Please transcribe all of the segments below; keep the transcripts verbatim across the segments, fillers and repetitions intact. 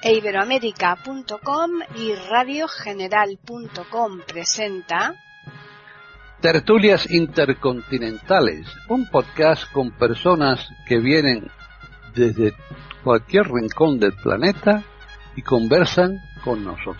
e iberoamérica punto com y radio general punto com presenta Tertulias Intercontinentales, un podcast con personas que vienen desde cualquier rincón del planeta y conversan con nosotros.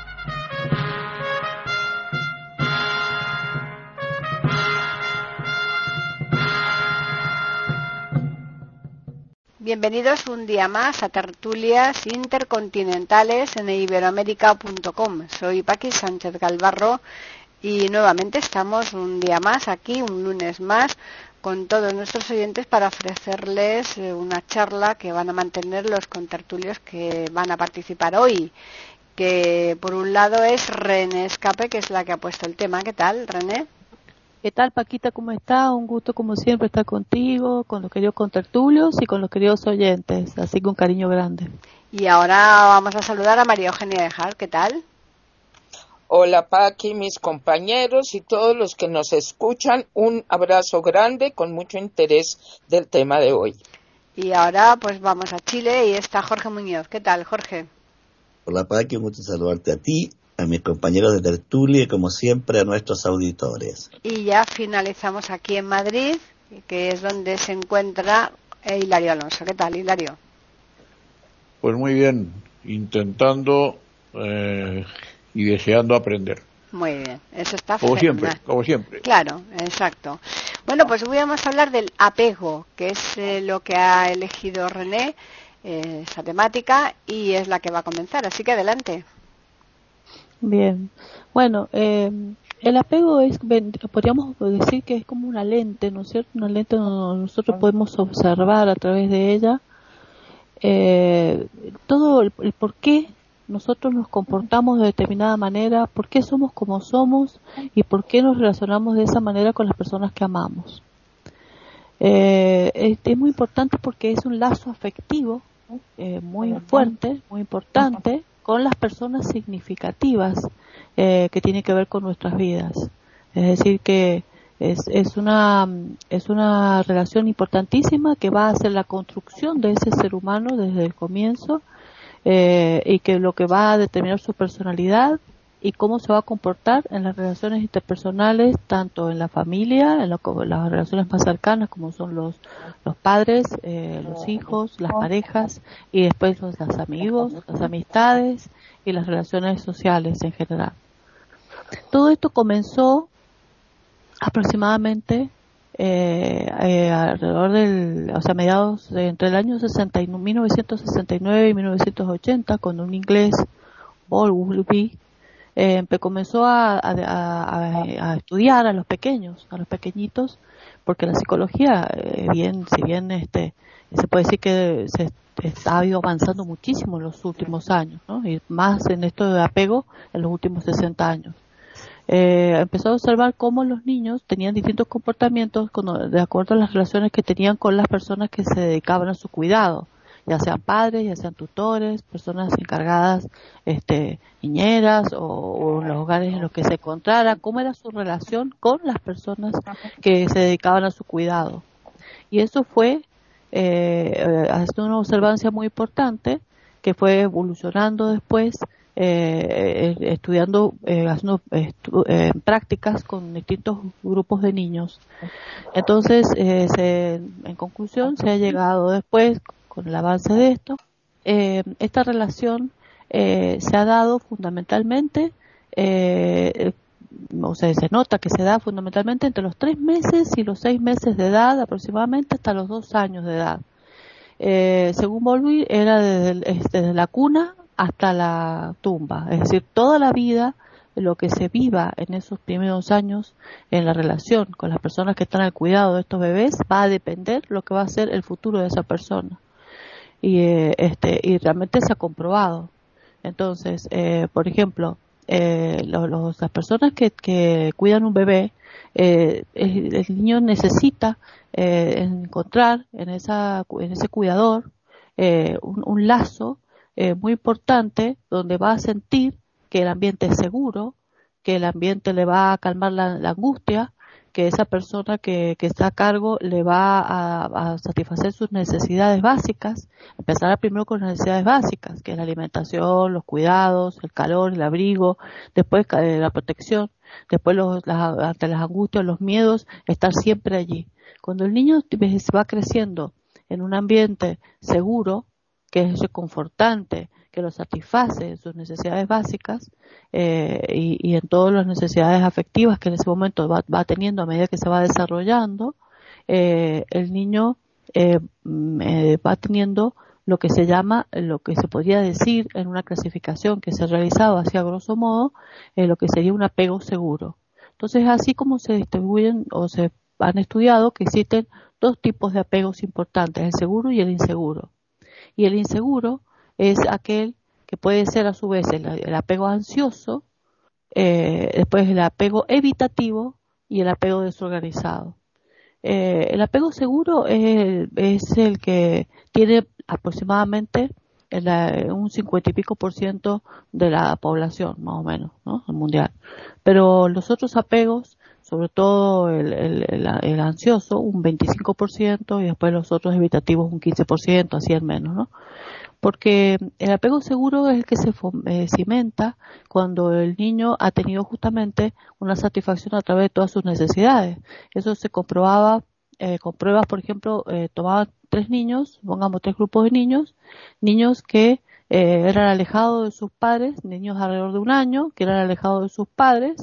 Bienvenidos un día más a Tertulias Intercontinentales en iberoamérica punto com. Soy Paqui Sánchez Galvarro y nuevamente estamos un día más aquí, un lunes más, con todos nuestros oyentes para ofrecerles una charla que van a mantener los contertulios que van a participar hoy, que por un lado es René Escape, que es la que ha puesto el tema. ¿Qué tal, René? ¿Qué tal, Paquita? ¿Cómo estás? Un gusto, como siempre, estar contigo, con los queridos contertulios y con los queridos oyentes. Así que un cariño grande. Y ahora vamos a saludar a María Eugenia Dejar. ¿Qué tal? Hola, Paqui, mis compañeros y todos los que nos escuchan. Un abrazo grande con mucho interés del tema de hoy. Y ahora pues vamos a Chile y está Jorge Muñoz. ¿Qué tal, Jorge? Hola, Paqui, un gusto saludarte a ti, a mis compañeros de tertulia y, como siempre, a nuestros auditores. Y ya finalizamos aquí en Madrid, que es donde se encuentra Hilario Alonso. ¿Qué tal, Hilario? Pues muy bien, intentando eh, y deseando aprender. Muy bien, eso está como fenomenal. siempre, como siempre. Claro, exacto. Bueno, pues hoy vamos a hablar del apego, que es eh, lo que ha elegido René, eh, esa temática, y es la que va a comenzar. Así que adelante. Bien, bueno, eh, el apego es, podríamos decir que es como una lente, ¿no es cierto? Una lente donde nosotros podemos observar a través de ella eh, todo el, el por qué nosotros nos comportamos de determinada manera, por qué somos como somos y por qué nos relacionamos de esa manera con las personas que amamos. Eh, es, es muy importante porque es un lazo afectivo eh, muy fuerte, muy importante, con las personas significativas eh, que tiene que ver con nuestras vidas. Es decir, que es, es una es una relación importantísima que va a hacer la construcción de ese ser humano desde el comienzo eh, y que lo que va a determinar su personalidad y cómo se va a comportar en las relaciones interpersonales, tanto en la familia, en, lo, en las relaciones más cercanas como son los los padres, eh, los hijos, las parejas y después los, los amigos, las amistades y las relaciones sociales en general. Todo esto comenzó aproximadamente eh, eh, alrededor del, o sea, mediados de, entre el año sesenta y, mil novecientos sesenta y nueve y mil novecientos ochenta, con un inglés, Bowlby, Eh, comenzó a, a, a, a estudiar a los pequeños, a los pequeñitos, porque la psicología, eh, bien, si bien este, se puede decir que se, se ha ido avanzando muchísimo en los últimos años, ¿no? Y más en esto de apego en los últimos sesenta años. Eh, empezó a observar cómo los niños tenían distintos comportamientos con, de acuerdo a las relaciones que tenían con las personas que se dedicaban a su cuidado, ya sean padres, ya sean tutores, personas encargadas, este, niñeras o, o en los hogares en los que se encontrara, cómo era su relación con las personas que se dedicaban a su cuidado. Y eso fue eh, haciendo una observancia muy importante que fue evolucionando después, eh, estudiando, eh, haciendo estu eh, prácticas con distintos grupos de niños. Entonces, eh, se, en conclusión, se ha llegado después, con el avance de esto, eh, esta relación eh, se ha dado fundamentalmente, eh, o sea, se nota que se da fundamentalmente entre los tres meses y los seis meses de edad, aproximadamente hasta los dos años de edad. Eh, según Bowlby, era desde, desde la cuna hasta la tumba, es decir, toda la vida, lo que se viva en esos primeros años en la relación con las personas que están al cuidado de estos bebés va a depender lo que va a ser el futuro de esa persona. Y eh, este y realmente se ha comprobado. Entonces, eh, por ejemplo, eh, los, los, las personas que, que cuidan un bebé, eh, el, el niño necesita eh, encontrar en esa en ese cuidador eh, un, un lazo eh, muy importante donde va a sentir que el ambiente es seguro, que el ambiente le va a calmar la, la angustia, que esa persona que, que está a cargo le va a, a satisfacer sus necesidades básicas. Empezará primero con las necesidades básicas, que es la alimentación, los cuidados, el calor, el abrigo, después eh, la protección, después los, las, ante las angustias, los miedos, estar siempre allí. Cuando el niño va creciendo en un ambiente seguro, que es reconfortante, que lo satisface en sus necesidades básicas eh, y, y en todas las necesidades afectivas que en ese momento va, va teniendo a medida que se va desarrollando, eh, el niño eh, eh, va teniendo lo que se llama, lo que se podría decir en una clasificación que se ha realizado hacia grosso modo, eh, lo que sería un apego seguro. Entonces, así como se distribuyen o se han estudiado que existen dos tipos de apegos importantes, el seguro y el inseguro. Y el inseguro es aquel que puede ser a su vez el, el apego ansioso, eh, después el apego evitativo y el apego desorganizado. Eh, el apego seguro es el, es el que tiene aproximadamente el, un cincuenta y pico por ciento de la población, más o menos, ¿no? El mundial. Pero los otros apegos, sobre todo el, el, el, el ansioso, un veinticinco por ciento, y después los otros evitativos un quince por ciento, así al menos, ¿no? Porque el apego seguro es el que se eh, cimenta cuando el niño ha tenido justamente una satisfacción a través de todas sus necesidades. Eso se comprobaba eh, con pruebas, por ejemplo, eh, tomaban tres niños, pongamos tres grupos de niños, niños que eh, eran alejados de sus padres, niños alrededor de un año, que eran alejados de sus padres,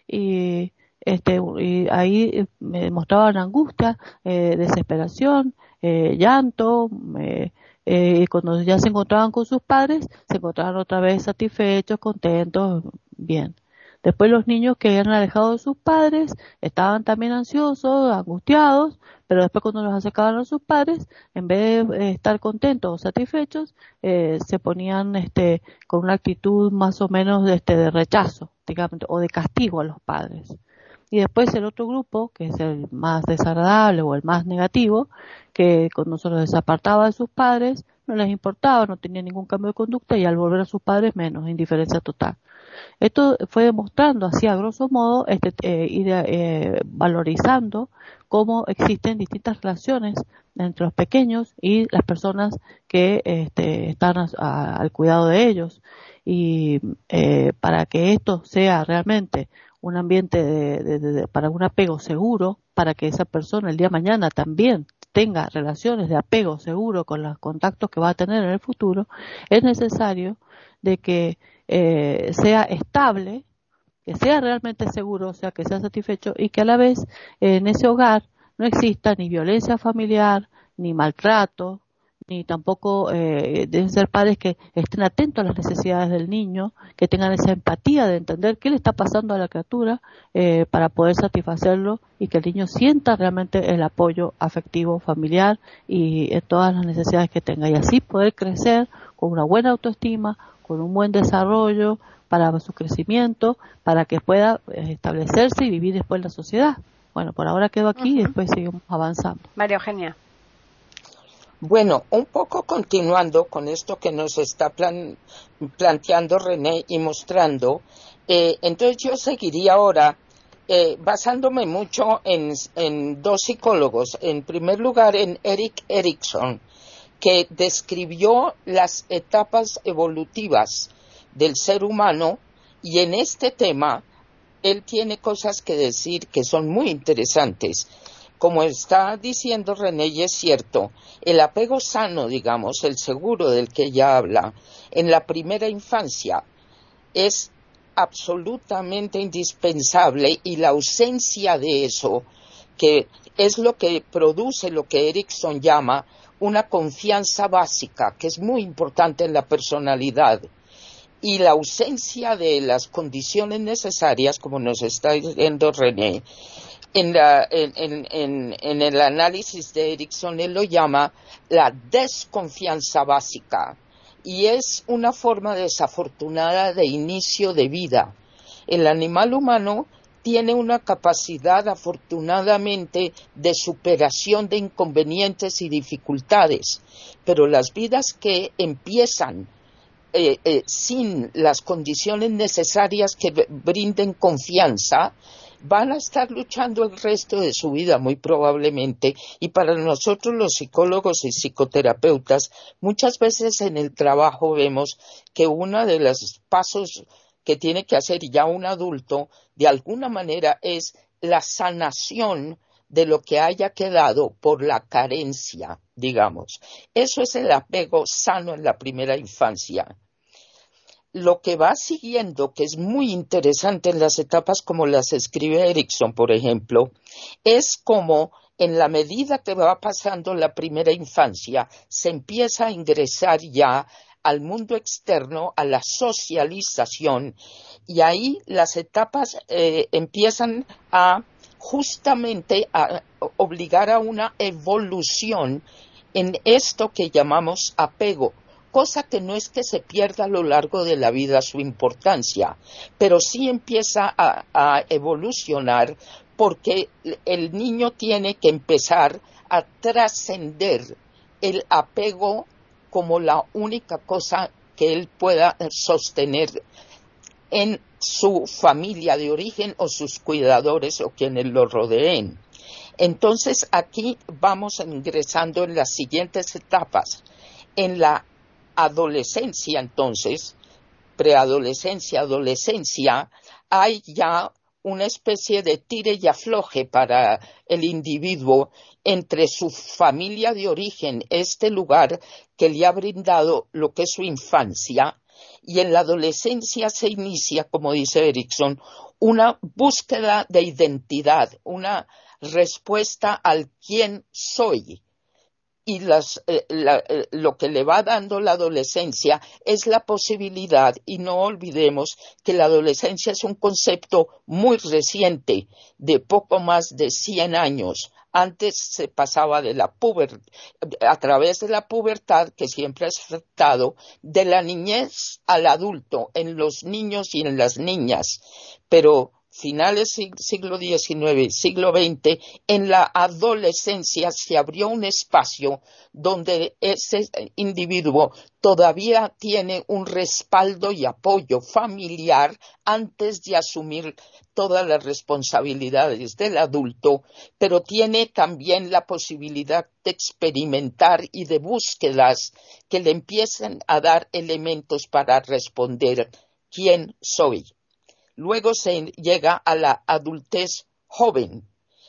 y este y ahí me mostraban angustia, eh, desesperación, eh, llanto, eh, eh, cuando ya se encontraban con sus padres, se encontraban otra vez satisfechos, contentos, bien. Después los niños que eran alejados de sus padres estaban también ansiosos, angustiados, pero después cuando los acercaban a sus padres, en vez de eh, estar contentos o satisfechos, eh, se ponían este con una actitud más o menos de, este, de rechazo, digamos, o de castigo a los padres. Y después el otro grupo, que es el más desagradable o el más negativo, que cuando se los desapartaba de sus padres, no les importaba, no tenía ningún cambio de conducta y al volver a sus padres menos, indiferencia total. Esto fue demostrando así a grosso modo, este, eh, ir eh, valorizando cómo existen distintas relaciones entre los pequeños y las personas que este, están a, a, al cuidado de ellos. Y eh, para que esto sea realmente un ambiente de, de, de, de, para un apego seguro, para que esa persona el día de mañana también tenga relaciones de apego seguro con los contactos que va a tener en el futuro, es necesario de que eh, sea estable, que sea realmente seguro, o sea, que sea satisfecho y que a la vez eh, en ese hogar no exista ni violencia familiar, ni maltrato, ni tampoco eh, deben ser padres que estén atentos a las necesidades del niño, que tengan esa empatía de entender qué le está pasando a la criatura eh, para poder satisfacerlo y que el niño sienta realmente el apoyo afectivo familiar y en todas las necesidades que tenga y así poder crecer con una buena autoestima, con un buen desarrollo para su crecimiento, para que pueda establecerse y vivir después en la sociedad. Bueno, por ahora quedo aquí uh-huh. y después seguimos avanzando. María Eugenia. Bueno, un poco continuando con esto que nos está plan, planteando René y mostrando, eh, entonces yo seguiría ahora eh, basándome mucho en, en dos psicólogos. En primer lugar, en Erik Erikson, que describió las etapas evolutivas del ser humano y en este tema él tiene cosas que decir que son muy interesantes. Como está diciendo René, y es cierto, el apego sano, digamos, el seguro del que ella habla, en la primera infancia es absolutamente indispensable y la ausencia de eso, que es lo que produce lo que Erikson llama una confianza básica, que es muy importante en la personalidad, y la ausencia de las condiciones necesarias, como nos está diciendo René, En, la, en, en, en el análisis de Erikson, él lo llama la desconfianza básica y es una forma desafortunada de inicio de vida. El animal humano tiene una capacidad afortunadamente de superación de inconvenientes y dificultades, pero las vidas que empiezan eh, eh, sin las condiciones necesarias que brinden confianza van a estar luchando el resto de su vida muy probablemente, y para nosotros los psicólogos y psicoterapeutas muchas veces en el trabajo vemos que uno de los pasos que tiene que hacer ya un adulto de alguna manera es la sanación de lo que haya quedado por la carencia, digamos. Eso es el apego sano en la primera infancia. Lo que va siguiendo, que es muy interesante en las etapas como las escribe Erikson, por ejemplo, es como en la medida que va pasando la primera infancia, se empieza a ingresar ya al mundo externo, a la socialización, y ahí las etapas eh, empiezan a justamente a obligar a una evolución en esto que llamamos apego, cosa que no es que se pierda a lo largo de la vida su importancia, pero sí empieza a, a evolucionar porque el niño tiene que empezar a trascender el apego como la única cosa que él pueda sostener en su familia de origen o sus cuidadores o quienes lo rodeen. Entonces aquí vamos ingresando en las siguientes etapas. En la adolescencia, entonces, preadolescencia, adolescencia, hay ya una especie de tire y afloje para el individuo entre su familia de origen, este lugar que le ha brindado lo que es su infancia, y en la adolescencia se inicia, como dice Erikson, una búsqueda de identidad, una respuesta al quién soy. Y las, eh, la, eh, lo que le va dando la adolescencia es la posibilidad, y no olvidemos que la adolescencia es un concepto muy reciente, de poco más de cien años. Antes se pasaba de la puber, a través de la pubertad, que siempre ha afectado, de la niñez al adulto, en los niños y en las niñas. Pero finales del siglo diecinueve, siglo veinte, en la adolescencia se abrió un espacio donde ese individuo todavía tiene un respaldo y apoyo familiar antes de asumir todas las responsabilidades del adulto, pero tiene también la posibilidad de experimentar y de búsquedas que le empiecen a dar elementos para responder quién soy. Luego se llega a la adultez joven.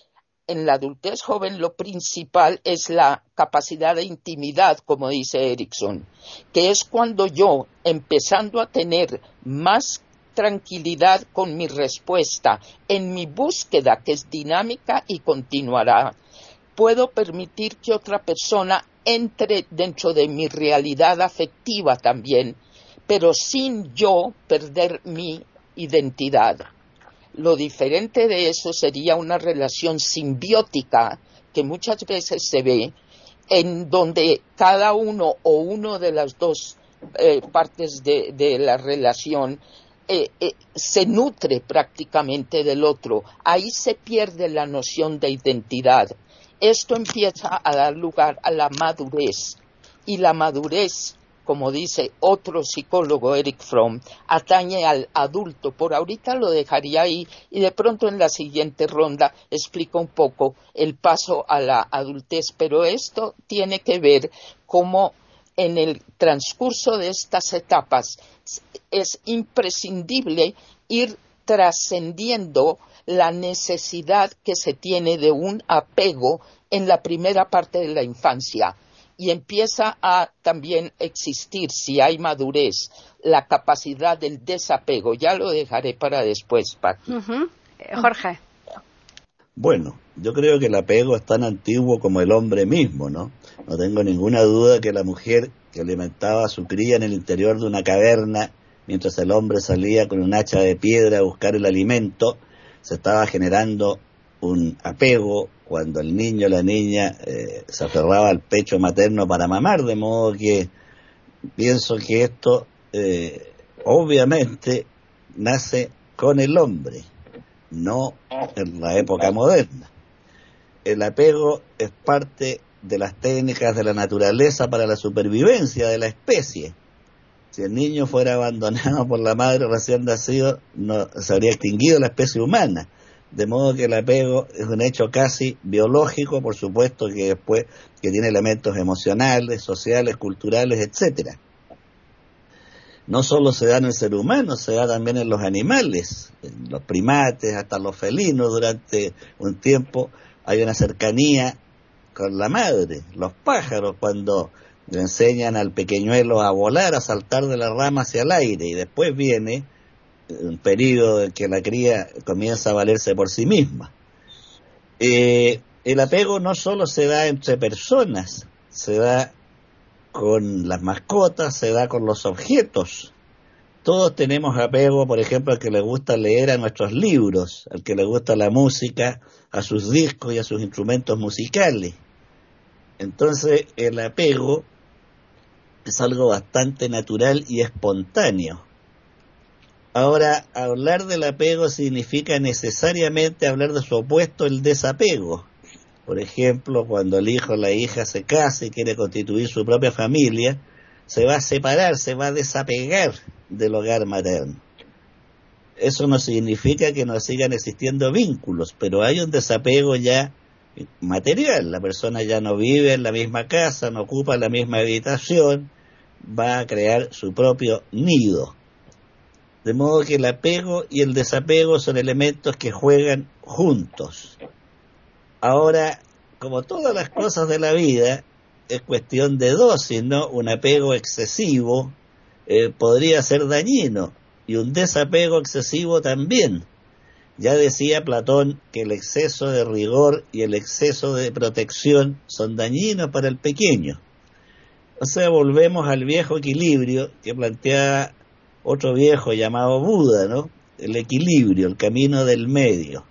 En la adultez joven lo principal es la capacidad de intimidad, como dice Erikson, que es cuando yo, empezando a tener más tranquilidad con mi respuesta, en mi búsqueda, que es dinámica y continuará, puedo permitir que otra persona entre dentro de mi realidad afectiva también, pero sin yo perder mi identidad. Lo diferente de eso sería una relación simbiótica que muchas veces se ve en donde cada uno o uno de las dos eh, partes de, de la relación eh, eh, se nutre prácticamente del otro. Ahí se pierde la noción de identidad. Esto empieza a dar lugar a la madurez, y la madurez, como dice otro psicólogo, Eric Fromm, atañe al adulto. Por ahorita lo dejaría ahí y de pronto en la siguiente ronda explico un poco el paso a la adultez, pero esto tiene que ver cómo en el transcurso de estas etapas es imprescindible ir trascendiendo la necesidad que se tiene de un apego en la primera parte de la infancia. Y empieza a también existir, si hay madurez, la capacidad del desapego. Ya lo dejaré para después, Paqui. Uh-huh. Jorge. Bueno, yo creo que el apego es tan antiguo como el hombre mismo, ¿no? No tengo ninguna duda que la mujer que alimentaba a su cría en el interior de una caverna, mientras el hombre salía con un hacha de piedra a buscar el alimento, se estaba generando un apego cuando el niño o la niña eh, se aferraba al pecho materno para mamar, de modo que pienso que esto eh, obviamente nace con el hombre, no en la época moderna. El apego es parte de las técnicas de la naturaleza para la supervivencia de la especie. Si el niño fuera abandonado por la madre recién nacido, no se habría extinguido la especie humana. De modo que el apego es un hecho casi biológico, por supuesto que después que tiene elementos emocionales, sociales, culturales, etcétera. No solo se da en el ser humano, se da también en los animales, en los primates, hasta los felinos. Durante un tiempo hay una cercanía con la madre. Los pájaros, cuando le enseñan al pequeñuelo a volar, a saltar de la rama hacia el aire, y después viene un periodo en que la cría comienza a valerse por sí misma. Eh, el apego no solo se da entre personas, se da con las mascotas, se da con los objetos. Todos tenemos apego, por ejemplo, al que le gusta leer a nuestros libros, al que le gusta la música, a sus discos y a sus instrumentos musicales. Entonces, el apego es algo bastante natural y espontáneo. Ahora, hablar del apego significa necesariamente hablar de su opuesto, el desapego. Por ejemplo, cuando el hijo o la hija se casa y quiere constituir su propia familia, se va a separar, se va a desapegar del hogar materno. Eso no significa que no sigan existiendo vínculos, pero hay un desapego ya material. La persona ya no vive en la misma casa, no ocupa la misma habitación, va a crear su propio nido. De modo que el apego y el desapego son elementos que juegan juntos. Ahora, como todas las cosas de la vida, es cuestión de dosis, ¿no? Un apego excesivo eh, podría ser dañino, y un desapego excesivo también. Ya decía Platón que el exceso de rigor y el exceso de protección son dañinos para el pequeño. O sea, volvemos al viejo equilibrio que plantea otro viejo llamado Buda, ¿no? El equilibrio, el camino del medio.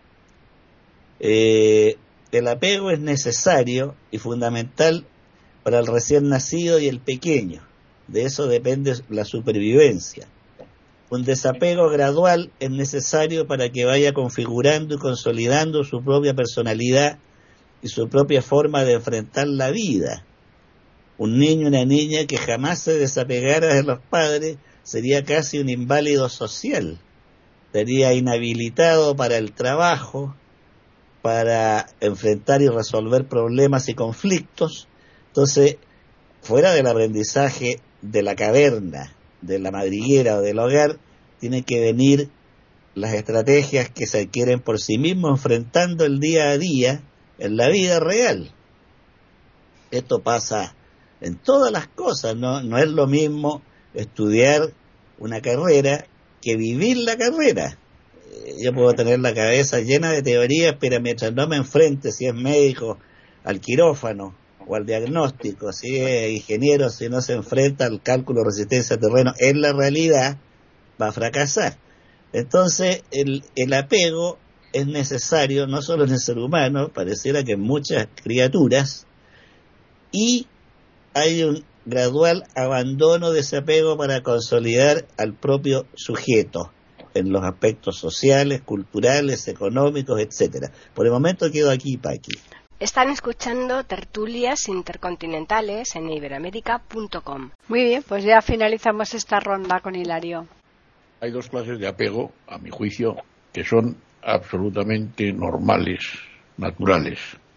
Eh, el apego es necesario y fundamental para el recién nacido y el pequeño. De eso depende la supervivencia. Un desapego gradual es necesario para que vaya configurando y consolidando su propia personalidad y su propia forma de enfrentar la vida. Un niño o una niña que jamás se desapegara de los padres sería casi un inválido social. Estaría inhabilitado para el trabajo, para enfrentar y resolver problemas y conflictos. Entonces, fuera del aprendizaje de la caverna, de la madriguera o del hogar, tienen que venir las estrategias que se adquieren por sí mismos, enfrentando el día a día en la vida real. Esto pasa en todas las cosas, no, no es lo mismo estudiar una carrera que vivir la carrera. Yo puedo tener la cabeza llena de teorías, pero mientras no me enfrente, si es médico, al quirófano o al diagnóstico, si es ingeniero, si no se enfrenta al cálculo de resistencia a terreno en la realidad, va a fracasar. Entonces, el, el apego es necesario, no solo en el ser humano, pareciera que en muchas criaturas, y hay un gradual abandono de ese apego para consolidar al propio sujeto en los aspectos sociales, culturales, económicos, etcétera. Por el momento quedo aquí, Paqui. Están escuchando tertulias intercontinentales en iberoamérica punto com. Muy bien, pues ya finalizamos esta ronda con Hilario. Hay dos clases de apego, a mi juicio, que son absolutamente normales, naturales.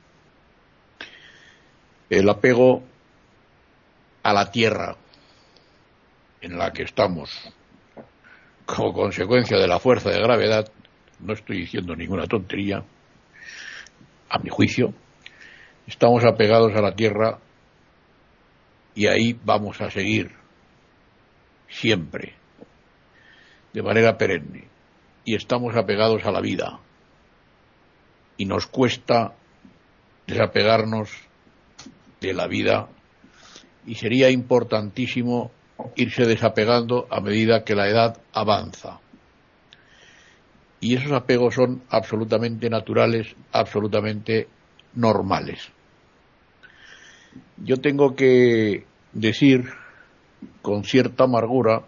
El apego a la tierra en la que estamos, como consecuencia de la fuerza de gravedad, no estoy diciendo ninguna tontería, a mi juicio, estamos apegados a la tierra y ahí vamos a seguir siempre, de manera perenne, y estamos apegados a la vida y nos cuesta desapegarnos de la vida, y sería importantísimo irse desapegando a medida que la edad avanza. Y esos apegos son absolutamente naturales, absolutamente normales. Yo tengo que decir con cierta amargura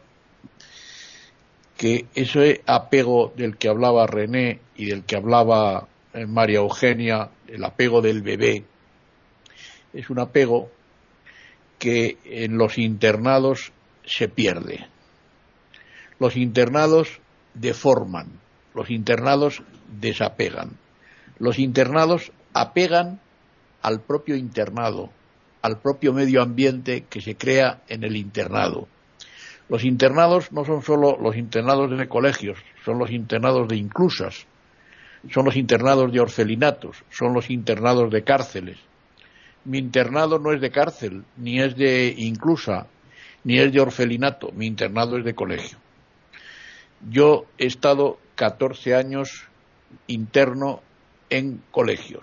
que ese apego del que hablaba René y del que hablaba María Eugenia, el apego del bebé, es un apego que en los internados se pierde. Los internados deforman, los internados desapegan. Los internados apegan al propio internado, al propio medio ambiente que se crea en el internado. Los internados no son solo los internados de colegios, son los internados de inclusas, son los internados de orfelinatos, son los internados de cárceles. Mi internado no es de cárcel, ni es de inclusa, ni es de orfelinato, mi internado es de colegio. Yo he estado catorce años interno en colegios.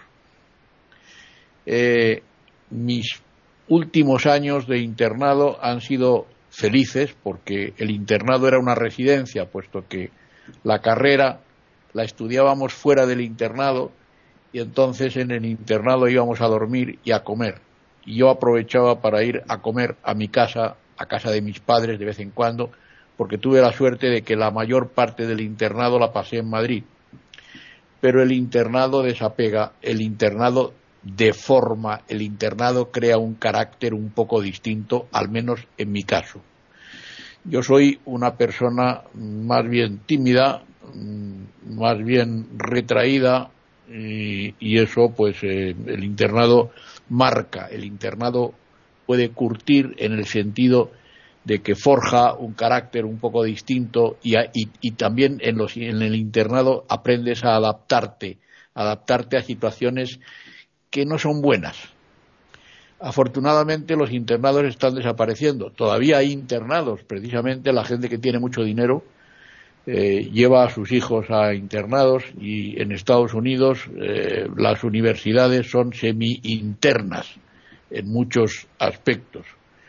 Eh, mis últimos años de internado han sido felices porque el internado era una residencia, puesto que la carrera la estudiábamos fuera del internado y entonces en el internado íbamos a dormir y a comer. Y yo aprovechaba para ir a comer a mi casa, a casa de mis padres de vez en cuando, porque tuve la suerte de que la mayor parte del internado la pasé en Madrid. Pero el internado desapega, el internado deforma, el internado crea un carácter un poco distinto, al menos en mi caso. Yo soy una persona más bien tímida, más bien retraída, y, y eso pues eh, el internado marca, el internado puede curtir en el sentido de que forja un carácter un poco distinto y, y, y también en, los, en el internado aprendes a adaptarte, adaptarte a situaciones que no son buenas. Afortunadamente los internados están desapareciendo. Todavía hay internados, precisamente la gente que tiene mucho dinero eh, lleva a sus hijos a internados y en Estados Unidos eh, las universidades son semi-internas en muchos aspectos.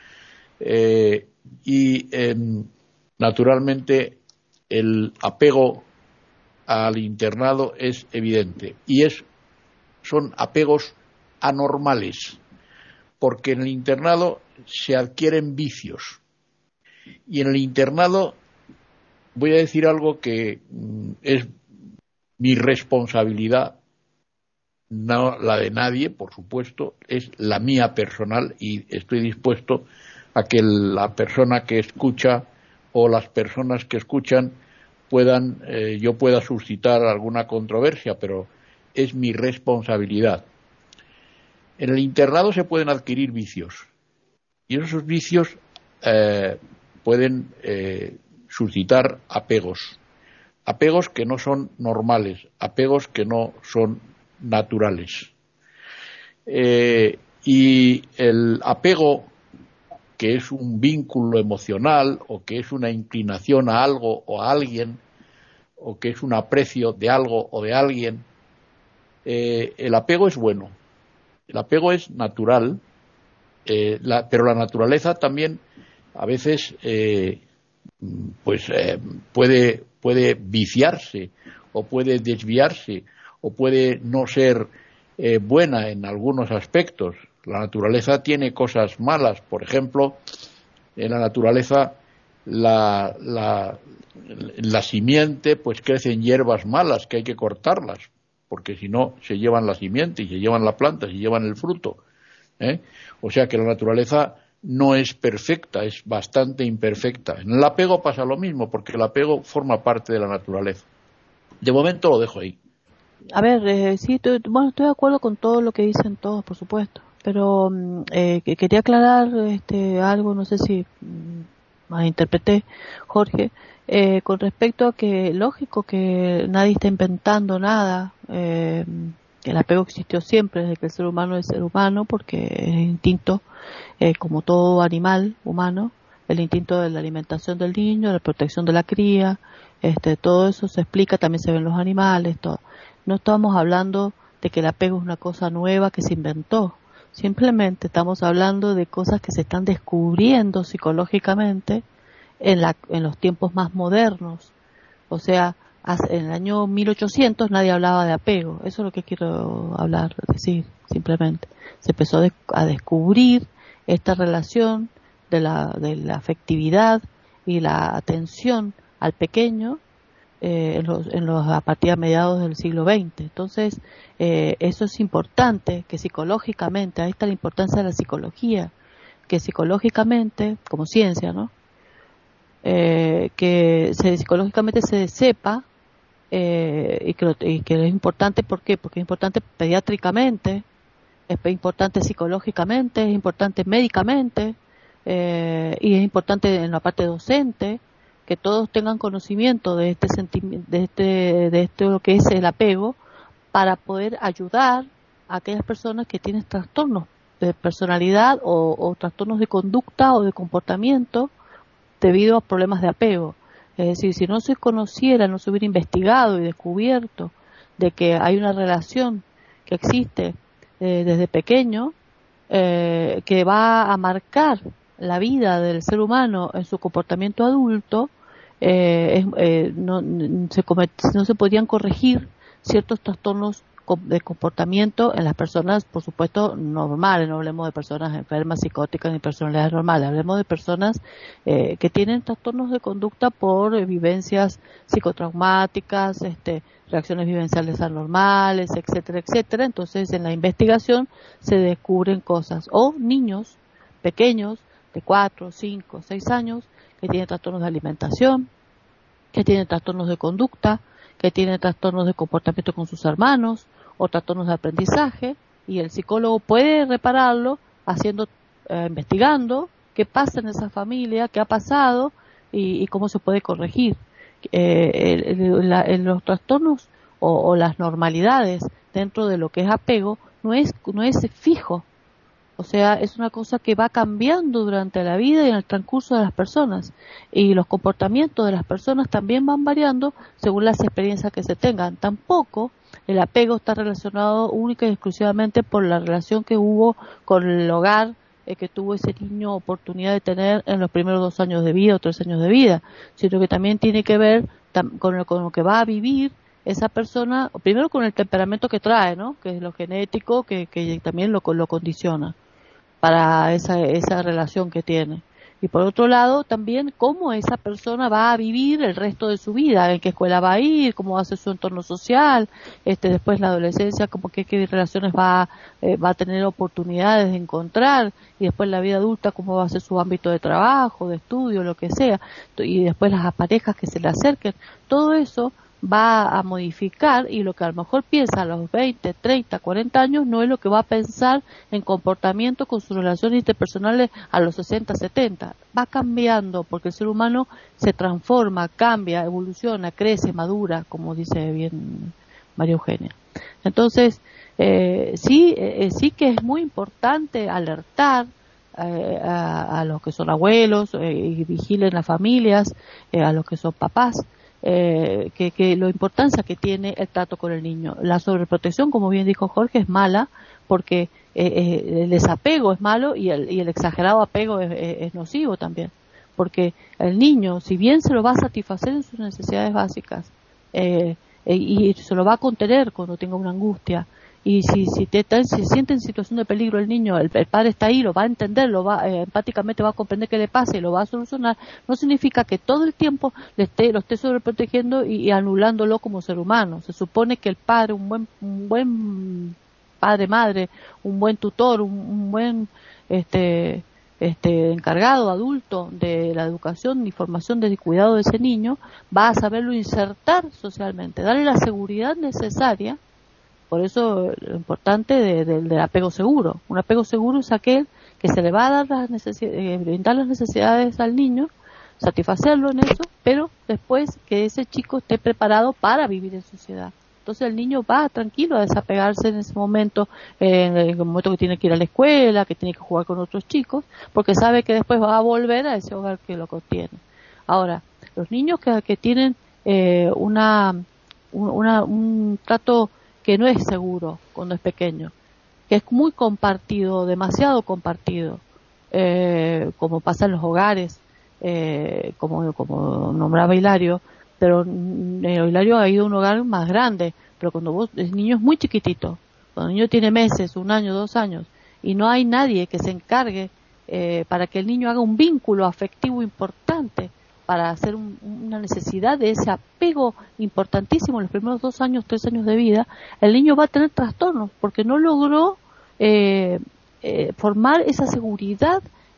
Eh, y eh, naturalmente el apego al internado es evidente y es son apegos anormales, porque en el internado se adquieren vicios y en el internado voy a decir algo que mm, es mi responsabilidad, no la de nadie, por supuesto, es la mía personal y estoy dispuesto a que la persona que escucha o las personas que escuchan puedan, eh, yo pueda suscitar alguna controversia, pero es mi responsabilidad. En el internado se pueden adquirir vicios y esos vicios eh, pueden eh, suscitar apegos, apegos que no son normales, apegos que no son naturales. Eh, y el apego, que es un vínculo emocional o que es una inclinación a algo o a alguien o que es un aprecio de algo o de alguien, eh, el apego es bueno, el apego es natural, eh, la, pero la naturaleza también a veces eh, pues eh, puede, puede viciarse o puede desviarse o puede no ser eh, buena en algunos aspectos. La naturaleza tiene cosas malas, por ejemplo, en la naturaleza la, la, la simiente pues crecen hierbas malas que hay que cortarlas, porque si no se llevan la simiente y se llevan la planta, se llevan el fruto, ¿eh? O sea que la naturaleza no es perfecta, es bastante imperfecta. En el apego pasa lo mismo, porque el apego forma parte de la naturaleza. De momento lo dejo ahí. A ver, eh, sí, estoy, bueno, estoy de acuerdo con todo lo que dicen todos, por supuesto, pero eh, que quería aclarar este algo, no sé si malinterpreté, Jorge, eh, con respecto a que, lógico que nadie está inventando nada, eh, el apego existió siempre desde que el ser humano es ser humano, porque es instinto, eh, como todo animal humano, el instinto de la alimentación del niño, la protección de la cría, este, todo eso se explica, también se ven en los animales, todo. No estamos hablando de que el apego es una cosa nueva que se inventó, simplemente estamos hablando de cosas que se están descubriendo psicológicamente en, la, en los tiempos más modernos. O sea, en el año mil ochocientos nadie hablaba de apego, eso es lo que quiero hablar, decir, simplemente. Se empezó a descubrir esta relación de la, de la afectividad y la atención al pequeño eh, en los, en los, a partir de mediados del siglo veinte. Entonces, eh, eso es importante, que psicológicamente, ahí está la importancia de la psicología, que psicológicamente, como ciencia, ¿no? Eh, que se, psicológicamente se sepa eh, y, que, y que es importante, ¿por qué? Porque es importante pediátricamente, es importante psicológicamente, es importante médicamente, eh, y es importante en la parte docente, que todos tengan conocimiento de este sentimiento, de este, de este lo que es el apego, para poder ayudar a aquellas personas que tienen trastornos de personalidad o, o trastornos de conducta o de comportamiento debido a problemas de apego. Es decir, si no se conociera, no se hubiera investigado y descubierto de que hay una relación que existe eh, desde pequeño, eh, que va a marcar la vida del ser humano en su comportamiento adulto, eh, es, eh, no, se comet, no se podían corregir ciertos trastornos de comportamiento en las personas, por supuesto, normales. No hablemos de personas enfermas, psicóticas, ni personalidades normales. Hablemos de personas eh, que tienen trastornos de conducta por eh, vivencias psicotraumáticas, este, reacciones vivenciales anormales, etcétera, etcétera. Entonces, en la investigación se descubren cosas. O niños pequeños de cuatro, cinco, seis años que tienen trastornos de alimentación, que tienen trastornos de conducta, que tienen trastornos de comportamiento con sus hermanos o trastornos de aprendizaje, y el psicólogo puede repararlo haciendo, eh, investigando qué pasa en esa familia, qué ha pasado y, y cómo se puede corregir. Eh, el, el, la, el, los trastornos o, o las normalidades dentro de lo que es apego no es, no es fijo. O sea, es una cosa que va cambiando durante la vida y en el transcurso de las personas. Y los comportamientos de las personas también van variando según las experiencias que se tengan. Tampoco el apego está relacionado única y exclusivamente por la relación que hubo con el hogar eh, que tuvo ese niño oportunidad de tener en los primeros dos años de vida o tres años de vida, sino que también tiene que ver tam- con, lo, con lo que va a vivir esa persona, primero con el temperamento que trae, ¿no? Que es lo genético, que, que también lo, lo condiciona para esa, esa relación que tiene. Y por otro lado, también cómo esa persona va a vivir el resto de su vida, en qué escuela va a ir, cómo va a ser su entorno social, este después la adolescencia, como que qué relaciones va, eh, va a tener oportunidades de encontrar, y después la vida adulta, cómo va a ser su ámbito de trabajo, de estudio, lo que sea, y después las parejas que se le acerquen. Todo eso va a modificar, y lo que a lo mejor piensa a los veinte, treinta, cuarenta años no es lo que va a pensar en comportamiento con sus relaciones interpersonales a los sesenta, setenta. Va cambiando porque el ser humano se transforma, cambia, evoluciona, crece, madura, como dice bien María Eugenia. Entonces, eh, sí, eh, sí que es muy importante alertar eh, a, a los que son abuelos eh, y vigilen las familias, eh, a los que son papás, Eh, que, que la importancia que tiene el trato con el niño. La sobreprotección, como bien dijo Jorge, es mala porque eh, eh, el desapego es malo y el, y el exagerado apego es, es, es nocivo también, porque el niño, si bien se lo va a satisfacer en sus necesidades básicas eh, eh, y se lo va a contener cuando tenga una angustia, y si, si te, te, se siente en situación de peligro el niño, el, el padre está ahí, lo va a entender, lo va eh, empáticamente va a comprender qué le pasa y lo va a solucionar, no significa que todo el tiempo le esté, lo esté sobreprotegiendo y, y anulándolo como ser humano. Se supone que el padre, un buen, un buen padre, madre, un buen tutor, un, un buen este este encargado adulto de la educación y formación de cuidado de ese niño, va a saberlo insertar socialmente, darle la seguridad necesaria. Por eso lo importante de, de, del apego seguro. Un apego seguro es aquel que se le va a dar las necesidades, eh, brindar las necesidades al niño, satisfacerlo en eso, pero después que ese chico esté preparado para vivir en sociedad. Entonces el niño va tranquilo a desapegarse en ese momento, eh, en el momento que tiene que ir a la escuela, que tiene que jugar con otros chicos, porque sabe que después va a volver a ese hogar que lo contiene. Ahora, los niños que, que tienen eh, una, una un trato que no es seguro cuando es pequeño, que es muy compartido, demasiado compartido, eh, como pasa en los hogares, eh, como, como nombraba Hilario, pero eh, Hilario ha ido a un hogar más grande, pero cuando vos, el niño es muy chiquitito, cuando el niño tiene meses, un año, dos años, y no hay nadie que se encargue eh, para que el niño haga un vínculo afectivo importante, para hacer un, una necesidad de ese apego importantísimo en los primeros dos años, tres años de vida, el niño va a tener trastornos porque no logró eh, eh, formar esa seguridad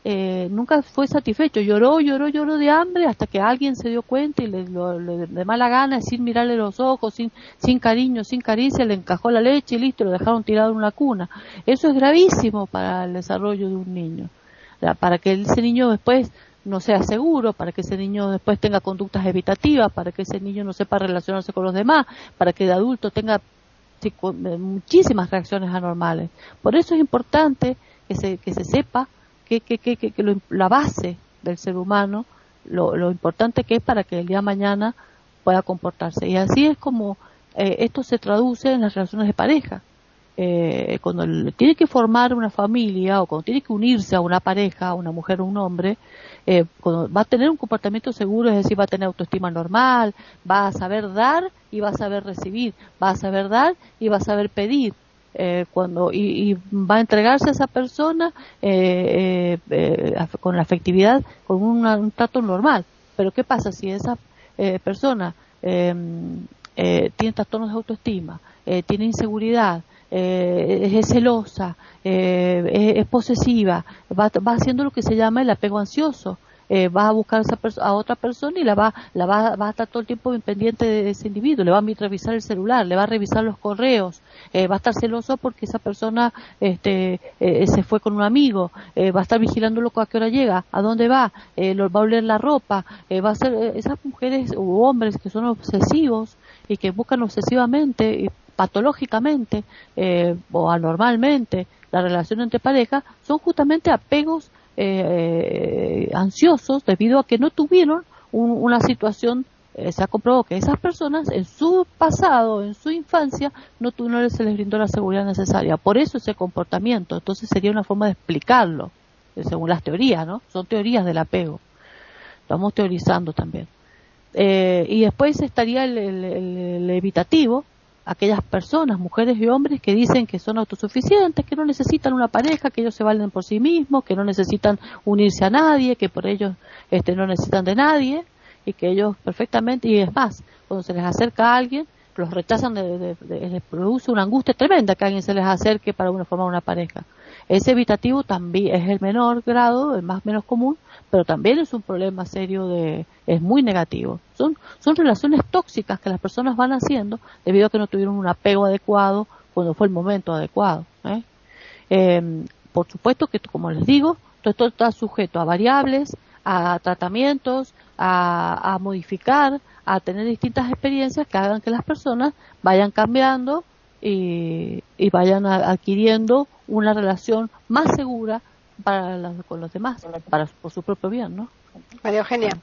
eh, nunca fue satisfecho, lloró, lloró, lloró de hambre hasta que alguien se dio cuenta y le, lo, le, de mala gana, sin mirarle los ojos, sin, sin cariño, sin caricia, le encajó la leche y listo, lo dejaron tirado en una cuna. Eso es gravísimo para el desarrollo de un niño, para que ese niño después no sea seguro, para que ese niño después tenga conductas evitativas, para que ese niño no sepa relacionarse con los demás, para que de adulto tenga muchísimas reacciones anormales. Por eso es importante que se, que se sepa que, que, que, que lo, la base del ser humano, lo, lo importante que es para que el día de mañana pueda comportarse. Y así es como eh, esto se traduce en las relaciones de pareja. Eh, cuando tiene que formar una familia o cuando tiene que unirse a una pareja, a una mujer o un hombre, eh, cuando va a tener un comportamiento seguro, es decir, va a tener autoestima normal, va a saber dar y va a saber recibir, va a saber dar y va a saber pedir. Eh, cuando y, y va a entregarse a esa persona eh, eh, eh, con la afectividad, con una, un trato normal. Pero ¿qué pasa si esa eh, persona eh, eh, tiene trastornos de autoestima, eh, tiene inseguridad, eh, es celosa, eh, es, es posesiva, va, va haciendo lo que se llama el apego ansioso? Eh, va a buscar a, esa perso- a otra persona y la va, la va, va a estar todo el tiempo pendiente de ese individuo, le va a revisar el celular, le va a revisar los correos, eh, va a estar celoso porque esa persona este, eh, se fue con un amigo, eh, va a estar vigilándolo a qué hora llega, a dónde va, eh, lo, va a oler la ropa, eh, va a ser eh, esas mujeres u hombres que son obsesivos y que buscan obsesivamente y patológicamente eh, o anormalmente la relación entre parejas, son justamente apegos Eh, ansiosos debido a que no tuvieron un, una situación, eh, se ha comprobado que esas personas en su pasado, en su infancia, no, no se les brindó la seguridad necesaria, por eso ese comportamiento. Entonces sería una forma de explicarlo, eh, según las teorías, ¿no? Son teorías del apego, estamos teorizando también. Eh, y después estaría el, el, el, el evitativo, aquellas personas, mujeres y hombres que dicen que son autosuficientes, que no necesitan una pareja, que ellos se valen por sí mismos, que no necesitan unirse a nadie, que por ellos este, no necesitan de nadie y que ellos perfectamente, y es más, cuando se les acerca a alguien, los rechazan, de, de, de, les produce una angustia tremenda que alguien se les acerque para una, formar una pareja. Ese evitativo también es el menor grado, el más menos común, pero también es un problema serio, de es muy negativo. Son son relaciones tóxicas que las personas van haciendo debido a que no tuvieron un apego adecuado cuando fue el momento adecuado. ¿eh? Eh, por supuesto que, como les digo, todo esto está sujeto a variables, a tratamientos, a, a modificar, a tener distintas experiencias que hagan que las personas vayan cambiando y, y vayan a, adquiriendo una relación más segura para la, con los demás, para por su propio bien, ¿no? María Eugenia.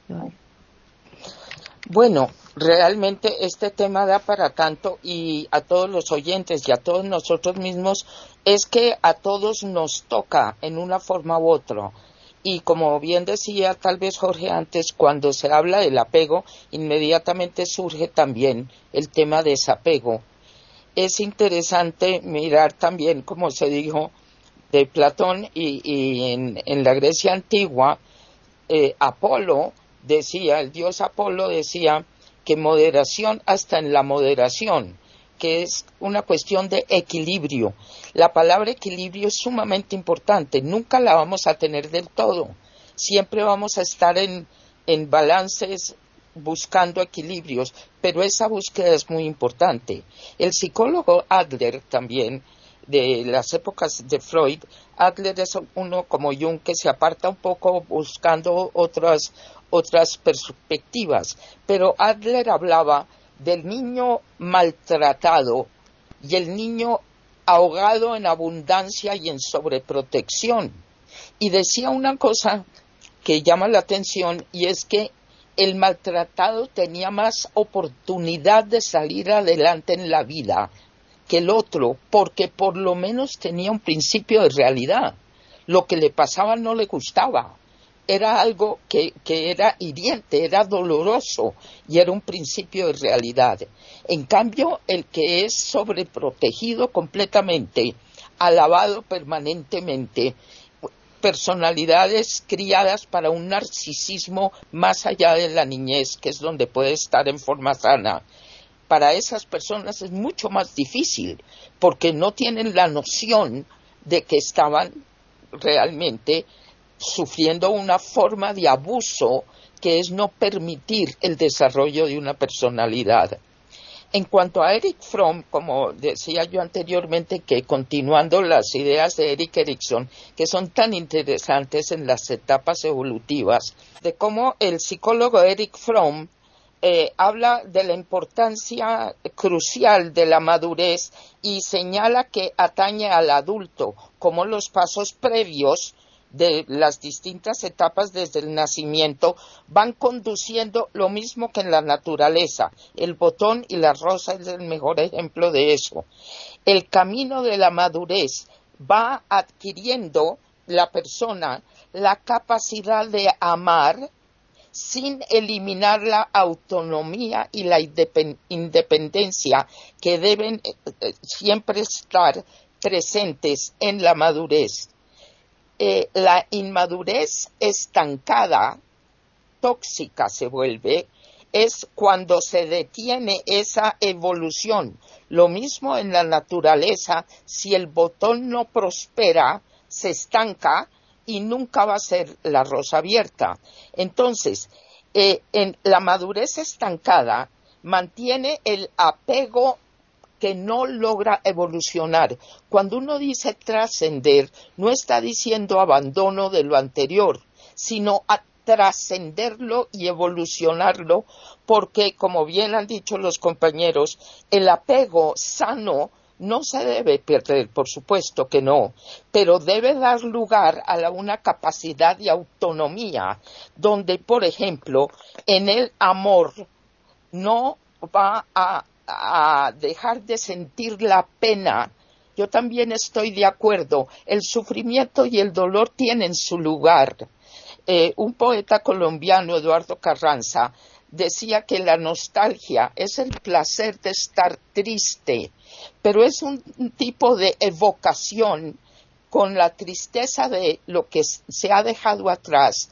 Bueno, realmente este tema da para tanto, y a todos los oyentes y a todos nosotros mismos es que a todos nos toca en una forma u otra. Y como bien decía tal vez Jorge antes, cuando se habla del apego, inmediatamente surge también el tema de desapego. Es interesante mirar también, como se dijo, de Platón y, y en, en la Grecia antigua, eh, Apolo decía, el dios Apolo decía que moderación hasta en la moderación, que es una cuestión de equilibrio. La palabra equilibrio es sumamente importante, nunca la vamos a tener del todo, siempre vamos a estar en, en balances buscando equilibrios, pero esa búsqueda es muy importante. El psicólogo Adler también, de las épocas de Freud, Adler es uno como Jung que se aparta un poco buscando otras, otras perspectivas, pero Adler hablaba del niño maltratado y el niño ahogado en abundancia y en sobreprotección. Y decía una cosa que llama la atención, y es que el maltratado tenía más oportunidad de salir adelante en la vida que el otro, porque por lo menos tenía un principio de realidad. Lo que le pasaba no le gustaba. Era algo que, que era hiriente, era doloroso y era un principio de realidad. En cambio, el que es sobreprotegido completamente, alabado permanentemente, personalidades criadas para un narcisismo más allá de la niñez, que es donde puede estar en forma sana, para esas personas es mucho más difícil, porque no tienen la noción de que estaban realmente sufriendo una forma de abuso que es no permitir el desarrollo de una personalidad. En cuanto a Erich Fromm, como decía yo anteriormente, que continuando las ideas de Erik Erikson, que son tan interesantes en las etapas evolutivas, de cómo el psicólogo Erich Fromm eh, habla de la importancia crucial de la madurez y señala que atañe al adulto, como los pasos previos de las distintas etapas desde el nacimiento van conduciendo lo mismo que en la naturaleza. El botón y la rosa es el mejor ejemplo de eso. El camino de la madurez va adquiriendo la persona la capacidad de amar sin eliminar la autonomía y la independencia que deben siempre estar presentes en la madurez. Eh, la inmadurez estancada, tóxica se vuelve, es cuando se detiene esa evolución. Lo mismo en la naturaleza, si el botón no prospera, se estanca y nunca va a ser la rosa abierta. Entonces, eh, en la madurez estancada mantiene el apego que no logra evolucionar. Cuando uno dice trascender, no está diciendo abandono de lo anterior, sino a trascenderlo y evolucionarlo, porque, como bien han dicho los compañeros, el apego sano no se debe perder, por supuesto que no, pero debe dar lugar a la, una capacidad de autonomía, donde, por ejemplo, en el amor no va a a dejar de sentir la pena. Yo también estoy de acuerdo, el sufrimiento y el dolor tienen su lugar. Eh, un poeta colombiano, Eduardo Carranza, decía que la nostalgia es el placer de estar triste, pero es un, un tipo de evocación con la tristeza de lo que se ha dejado atrás,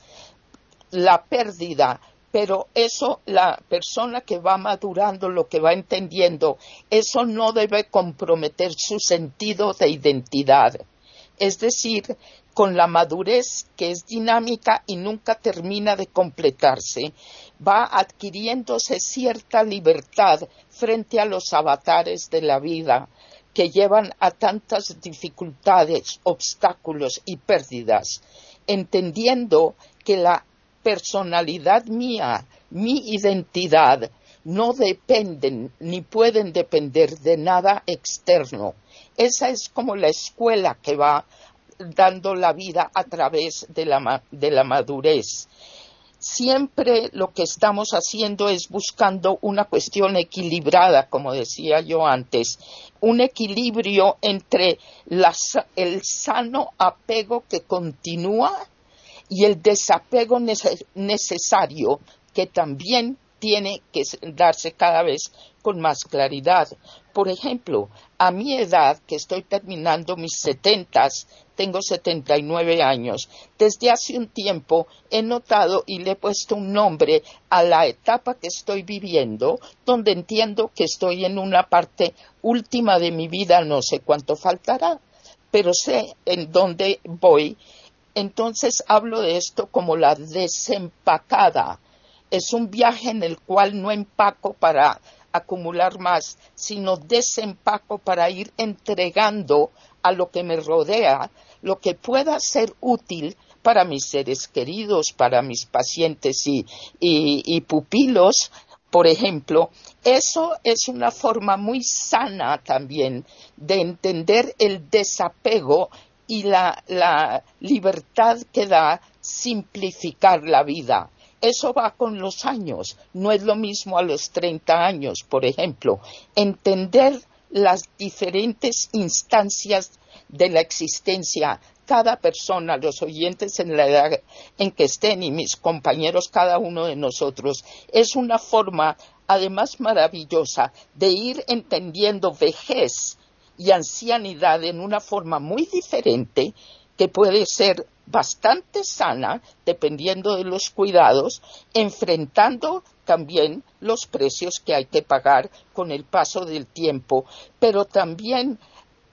la pérdida. Pero eso, la persona que va madurando, lo que va entendiendo, eso no debe comprometer su sentido de identidad. Es decir, con la madurez, que es dinámica y nunca termina de completarse, va adquiriéndose cierta libertad frente a los avatares de la vida que llevan a tantas dificultades, obstáculos y pérdidas, entendiendo que la personalidad mía, mi identidad, no dependen ni pueden depender de nada externo. Esa es como la escuela que va dando la vida a través de la, de la madurez. Siempre lo que estamos haciendo es buscando una cuestión equilibrada, como decía yo antes, un equilibrio entre la, el sano apego que continúa y el desapego neces- necesario que también tiene que darse cada vez con más claridad. Por ejemplo, a mi edad, que estoy terminando mis setentas, tengo setenta y nueve años, desde hace un tiempo he notado y le he puesto un nombre a la etapa que estoy viviendo, donde entiendo que estoy en una parte última de mi vida, no sé cuánto faltará, pero sé en dónde voy. Entonces hablo de esto como la desempacada. Es un viaje en el cual no empaco para acumular más, sino desempaco para ir entregando a lo que me rodea, lo que pueda ser útil para mis seres queridos, para mis pacientes y, y, y pupilos, por ejemplo. Eso es una forma muy sana también de entender el desapego y la, la libertad que da simplificar la vida. Eso va con los años, no es lo mismo a los treinta años, por ejemplo. Entender las diferentes instancias de la existencia, cada persona, los oyentes en la edad en que estén y mis compañeros, cada uno de nosotros, es una forma, además maravillosa, de ir entendiendo vejez y ancianidad en una forma muy diferente, que puede ser bastante sana, dependiendo de los cuidados, enfrentando también los precios que hay que pagar con el paso del tiempo, pero también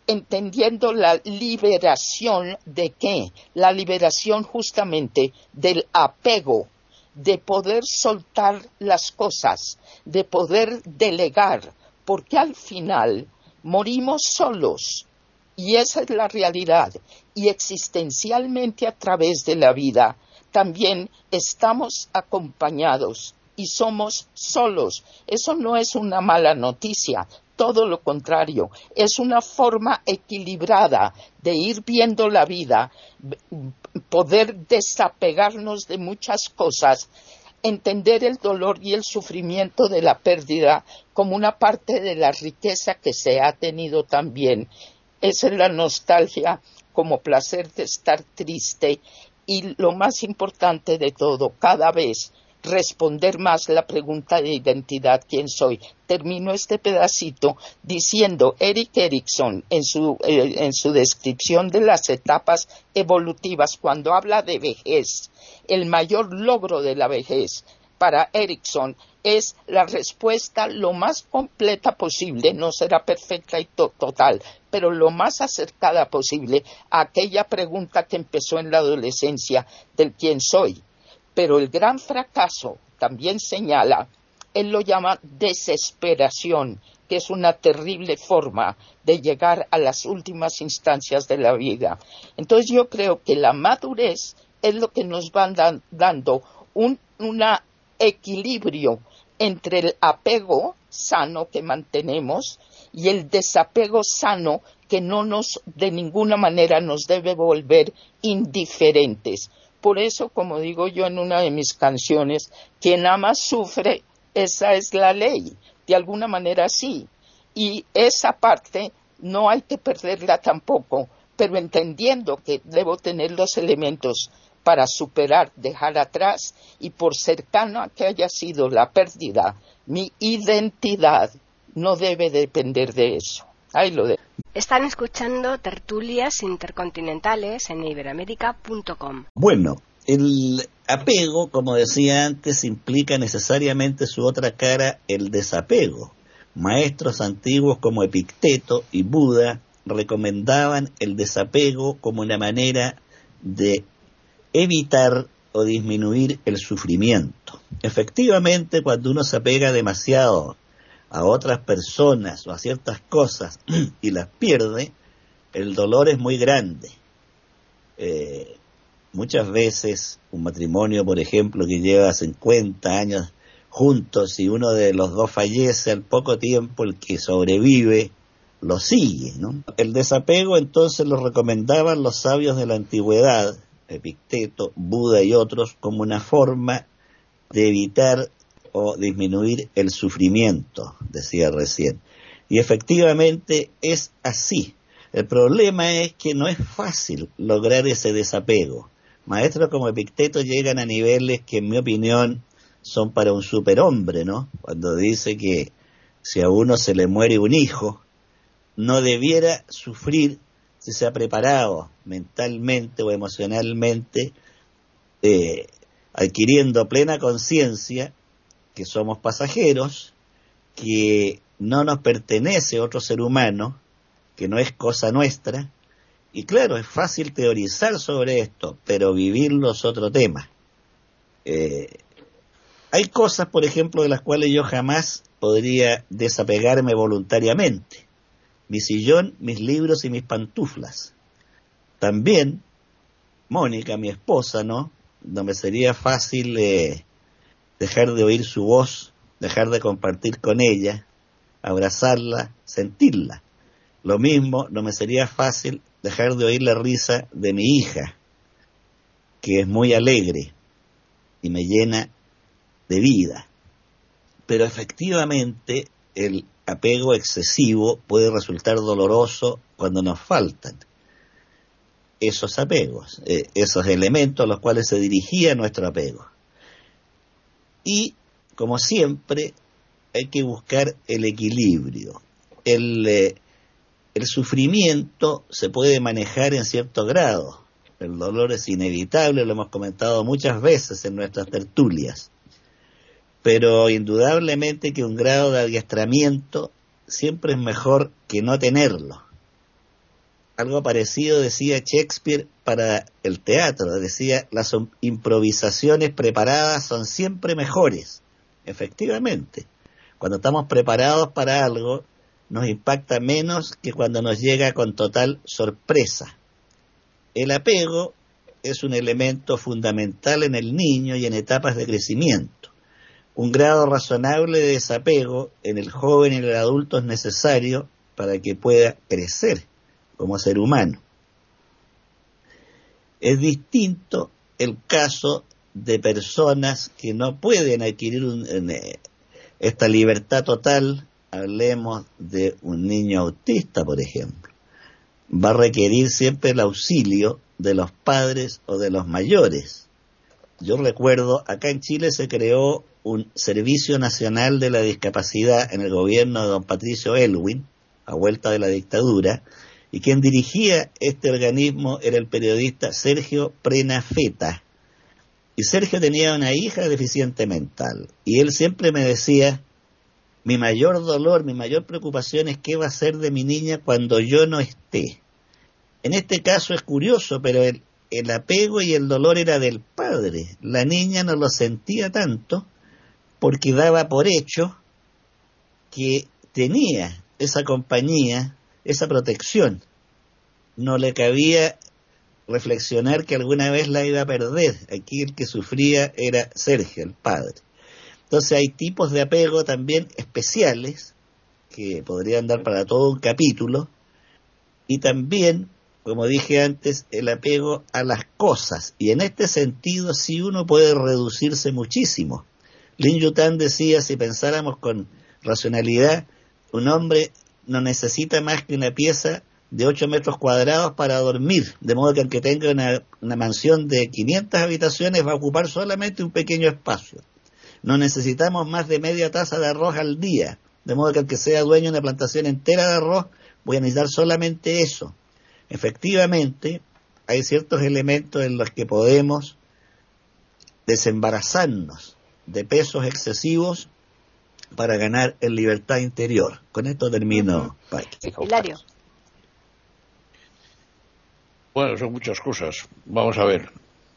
entendiendo la liberación de qué, la liberación justamente del apego, de poder soltar las cosas, de poder delegar, porque al final morimos solos, y esa es la realidad, y existencialmente a través de la vida también estamos acompañados y somos solos. Eso no es una mala noticia, todo lo contrario, es una forma equilibrada de ir viendo la vida, poder desapegarnos de muchas cosas, entender el dolor y el sufrimiento de la pérdida como una parte de la riqueza que se ha tenido también. Esa es la nostalgia como placer de estar triste y lo más importante de todo, cada vez responder más la pregunta de identidad, ¿quién soy? Termino este pedacito diciendo Erik Erikson en su, eh, en su descripción de las etapas evolutivas, cuando habla de vejez, el mayor logro de la vejez para Erikson es la respuesta lo más completa posible, no será perfecta y to- total, pero lo más acercada posible a aquella pregunta que empezó en la adolescencia del quién soy. Pero el gran fracaso, también señala, él lo llama desesperación, que es una terrible forma de llegar a las últimas instancias de la vida. Entonces yo creo que la madurez es lo que nos va dan, dando un una equilibrio entre el apego sano que mantenemos y el desapego sano que no nos, de ninguna manera nos debe volver indiferentes. Por eso, como digo yo en una de mis canciones, quien ama sufre, esa es la ley. De alguna manera sí. Y esa parte no hay que perderla tampoco, pero entendiendo que debo tener los elementos para superar, dejar atrás, y por cercano a que haya sido la pérdida, mi identidad no debe depender de eso. Ahí lo dejo. Están escuchando Tertulias Intercontinentales en iberoamerica punto com. Bueno, el apego, como decía antes, implica necesariamente su otra cara, el desapego. Maestros antiguos como Epicteto y Buda recomendaban el desapego como una manera de evitar o disminuir el sufrimiento. Efectivamente, cuando uno se apega demasiado a otras personas o a ciertas cosas y las pierde, el dolor es muy grande. Eh, muchas veces un matrimonio, por ejemplo, que lleva cincuenta años juntos y uno de los dos fallece, al poco tiempo el que sobrevive lo sigue, ¿no? El desapego entonces lo recomendaban los sabios de la antigüedad, Epicteto, Buda y otros, como una forma de evitar o disminuir el sufrimiento, decía recién. Y efectivamente es así. El problema es que no es fácil lograr ese desapego. Maestros como Epicteto llegan a niveles que, en mi opinión, son para un superhombre, ¿no? Cuando dice que si a uno se le muere un hijo, no debiera sufrir si se ha preparado mentalmente o emocionalmente, eh, adquiriendo plena conciencia que somos pasajeros, que no nos pertenece otro ser humano, que no es cosa nuestra. Y claro, es fácil teorizar sobre esto, pero vivirlo es otro tema. Eh, hay cosas, por ejemplo, de las cuales yo jamás podría desapegarme voluntariamente. Mi sillón, mis libros y mis pantuflas. También, Mónica, mi esposa, ¿no? No me sería fácil eh, dejar de oír su voz, dejar de compartir con ella, abrazarla, sentirla. Lo mismo, no me sería fácil dejar de oír la risa de mi hija, que es muy alegre y me llena de vida. Pero efectivamente, el apego excesivo puede resultar doloroso cuando nos faltan esos apegos, eh, esos elementos a los cuales se dirigía nuestro apego. Y, como siempre, hay que buscar el equilibrio. El, eh, el sufrimiento se puede manejar en cierto grado. El dolor es inevitable, lo hemos comentado muchas veces en nuestras tertulias. Pero indudablemente que un grado de adiestramiento siempre es mejor que no tenerlo. algo parecido decía Shakespeare para el teatro. Decía, las improvisaciones preparadas son siempre mejores. Efectivamente, cuando estamos preparados para algo, nos impacta menos que cuando nos llega con total sorpresa. El apego es un elemento fundamental en el niño y en etapas de crecimiento. Un grado razonable de desapego en el joven y en el adulto es necesario para que pueda crecer como ser humano. Es distinto el caso de personas que no pueden adquirir un, esta libertad total. Hablemos de un niño autista, por ejemplo. Va a requerir siempre el auxilio de los padres o de los mayores. Yo recuerdo, acá en Chile se creó un Servicio Nacional de la Discapacidad en el gobierno de don Patricio Aylwin, a vuelta de la dictadura, y quien dirigía este organismo era el periodista Sergio Prenafeta. Y Sergio tenía una hija deficiente mental, y él siempre me decía, mi mayor dolor, mi mayor preocupación es qué va a ser de mi niña cuando yo no esté. En este caso es curioso, pero el, el apego y el dolor era del padre. La niña no lo sentía tanto porque daba por hecho que tenía esa compañía, esa protección. No le cabía reflexionar que alguna vez la iba a perder. Aquí el que sufría era Sergio, el padre. Entonces hay tipos de apego también especiales que podrían dar para todo un capítulo, y también, como dije antes, el apego a las cosas, y en este sentido sí uno puede reducirse muchísimo. Lin Yutang decía, si pensáramos con racionalidad, un hombre no necesita más que una pieza de ocho metros cuadrados para dormir, de modo que aunque tenga una, una mansión de quinientas habitaciones va a ocupar solamente un pequeño espacio. No necesitamos más de media taza de arroz al día, de modo que aunque sea dueño de una plantación entera de arroz, voy a necesitar solamente eso. Efectivamente, hay ciertos elementos en los que podemos desembarazarnos de pesos excesivos para ganar en libertad interior. Con esto termino, Paqui. Hilario. Bueno, son muchas cosas. Vamos a ver.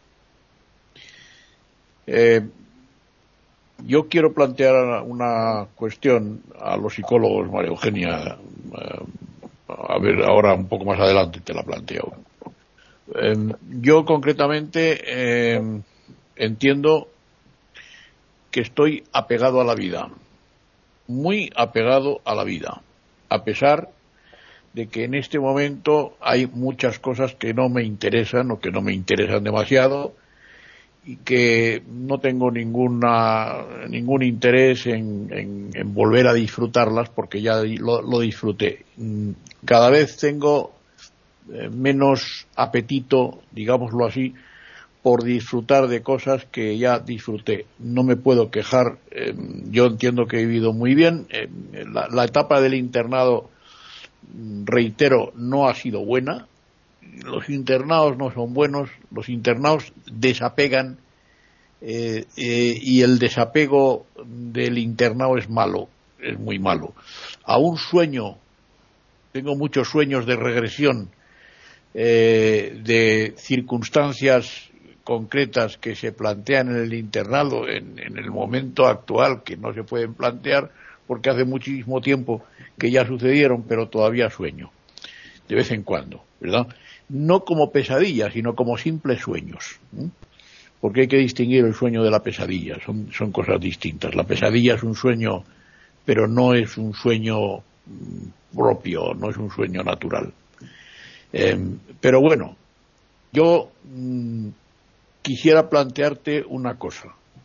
Eh, yo quiero plantear una cuestión a los psicólogos, María Eugenia. Eh, a ver, ahora un poco más adelante te la planteo. Eh, yo concretamente eh, entiendo que estoy apegado a la vida, muy apegado a la vida, a pesar de que en este momento hay muchas cosas que no me interesan o que no me interesan demasiado y que no tengo ninguna ningún interés en, en, en volver a disfrutarlas porque ya lo, lo disfruté. Cada vez tengo eh, menos apetito, digámoslo así, por disfrutar de cosas que ya disfruté. No me puedo quejar. Eh, yo entiendo que he vivido muy bien. Eh, la, la etapa del internado, reitero, no ha sido buena. Los internados no son buenos. Los internados desapegan eh, eh, y el desapego del internado es malo, es muy malo. A un sueño, tengo muchos sueños de regresión, eh, de circunstancias concretas que se plantean en el internado en, en el momento actual, que no se pueden plantear porque hace muchísimo tiempo que ya sucedieron, pero todavía sueño de vez en cuando, ¿verdad? No como pesadillas, sino como simples sueños, ¿eh? Porque hay que distinguir el sueño de la pesadilla, son, son cosas distintas. La pesadilla es un sueño, pero no es un sueño propio, no es un sueño natural. Eh, pero bueno, yo mmm, quisiera plantearte una cosa.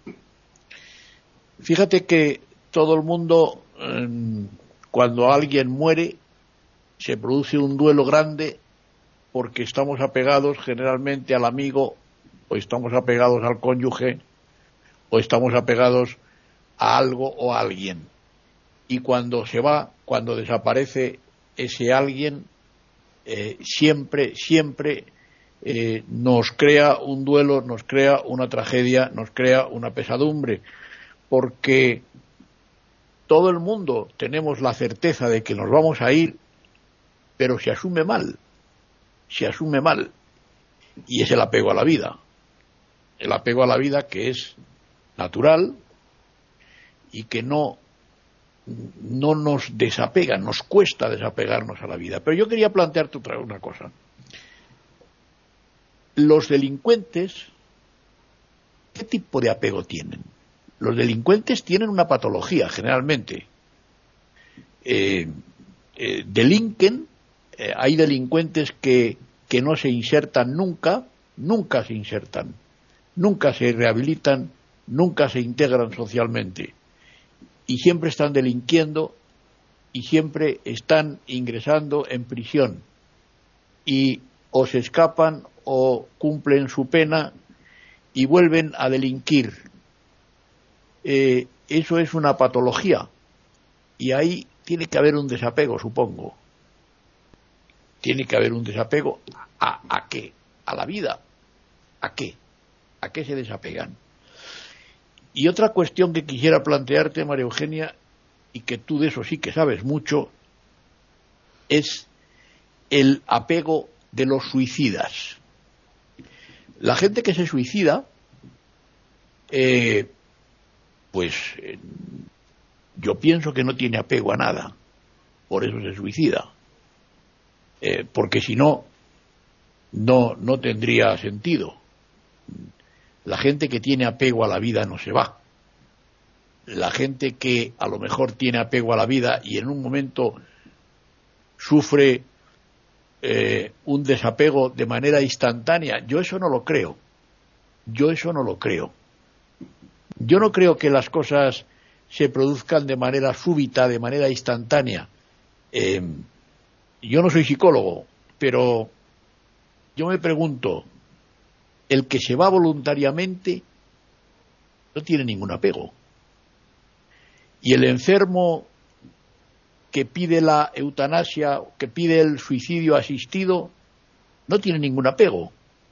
Fíjate que todo el mundo, eh, cuando alguien muere, se produce un duelo grande porque estamos apegados generalmente al amigo, o estamos apegados al cónyuge, o estamos apegados a algo o a alguien. Y cuando se va, cuando desaparece ese alguien, eh, siempre, siempre eh, nos crea un duelo, nos crea una tragedia, nos crea una pesadumbre, porque todo el mundo tenemos la certeza de que nos vamos a ir, pero se asume mal. se asume mal, y es el apego a la vida. El apego a la vida que es natural y que no, no nos desapega, nos cuesta desapegarnos a la vida. Pero yo quería plantearte otra una cosa. Los delincuentes, ¿qué tipo de apego tienen? Los delincuentes tienen una patología, generalmente. Eh, eh, delinquen, eh, hay delincuentes que, que no se insertan nunca, nunca se insertan, nunca se rehabilitan, nunca se integran socialmente, y siempre están delinquiendo y siempre están ingresando en prisión, y o se escapan o cumplen su pena y vuelven a delinquir. Eh, eso es una patología, y ahí tiene que haber un desapego, supongo. Tiene que haber un desapego. ¿A, a qué? ¿A la vida? ¿A qué? ¿A qué se desapegan? Y otra cuestión que quisiera plantearte, María Eugenia, y que tú de eso sí que sabes mucho, es el apego de los suicidas. La gente que se suicida, eh, pues eh, yo pienso que no tiene apego a nada, por eso se suicida, eh, porque si no, no, no tendría sentido. La gente que tiene apego a la vida no se va. La gente que a lo mejor tiene apego a la vida y en un momento sufre eh, un desapego de manera instantánea, yo eso no lo creo. Yo eso no lo creo. Yo no creo que las cosas se produzcan de manera súbita, de manera instantánea. Eh, yo no soy psicólogo, pero yo me pregunto, el que se va voluntariamente no tiene ningún apego. Y el enfermo que pide la eutanasia, que pide el suicidio asistido, no tiene ningún apego.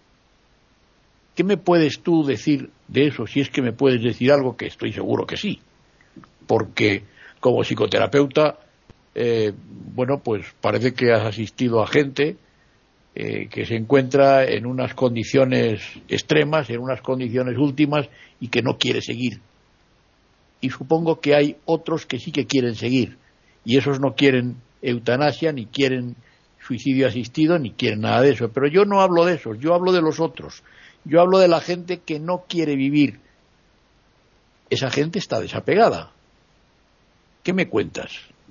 ¿Qué me puedes tú decir de eso? Si es que me puedes decir algo, que estoy seguro que sí. Porque como psicoterapeuta, eh, bueno, pues parece que has asistido a gente eh, que se encuentra en unas condiciones extremas, en unas condiciones últimas y que no quiere seguir. Y supongo que hay otros que sí que quieren seguir. Y esos no quieren eutanasia, ni quieren suicidio asistido, ni quieren nada de eso. Pero yo no hablo de esos, yo hablo de los otros. Yo hablo de la gente que no quiere vivir. Esa gente está desapegada. ¿Qué me cuentas?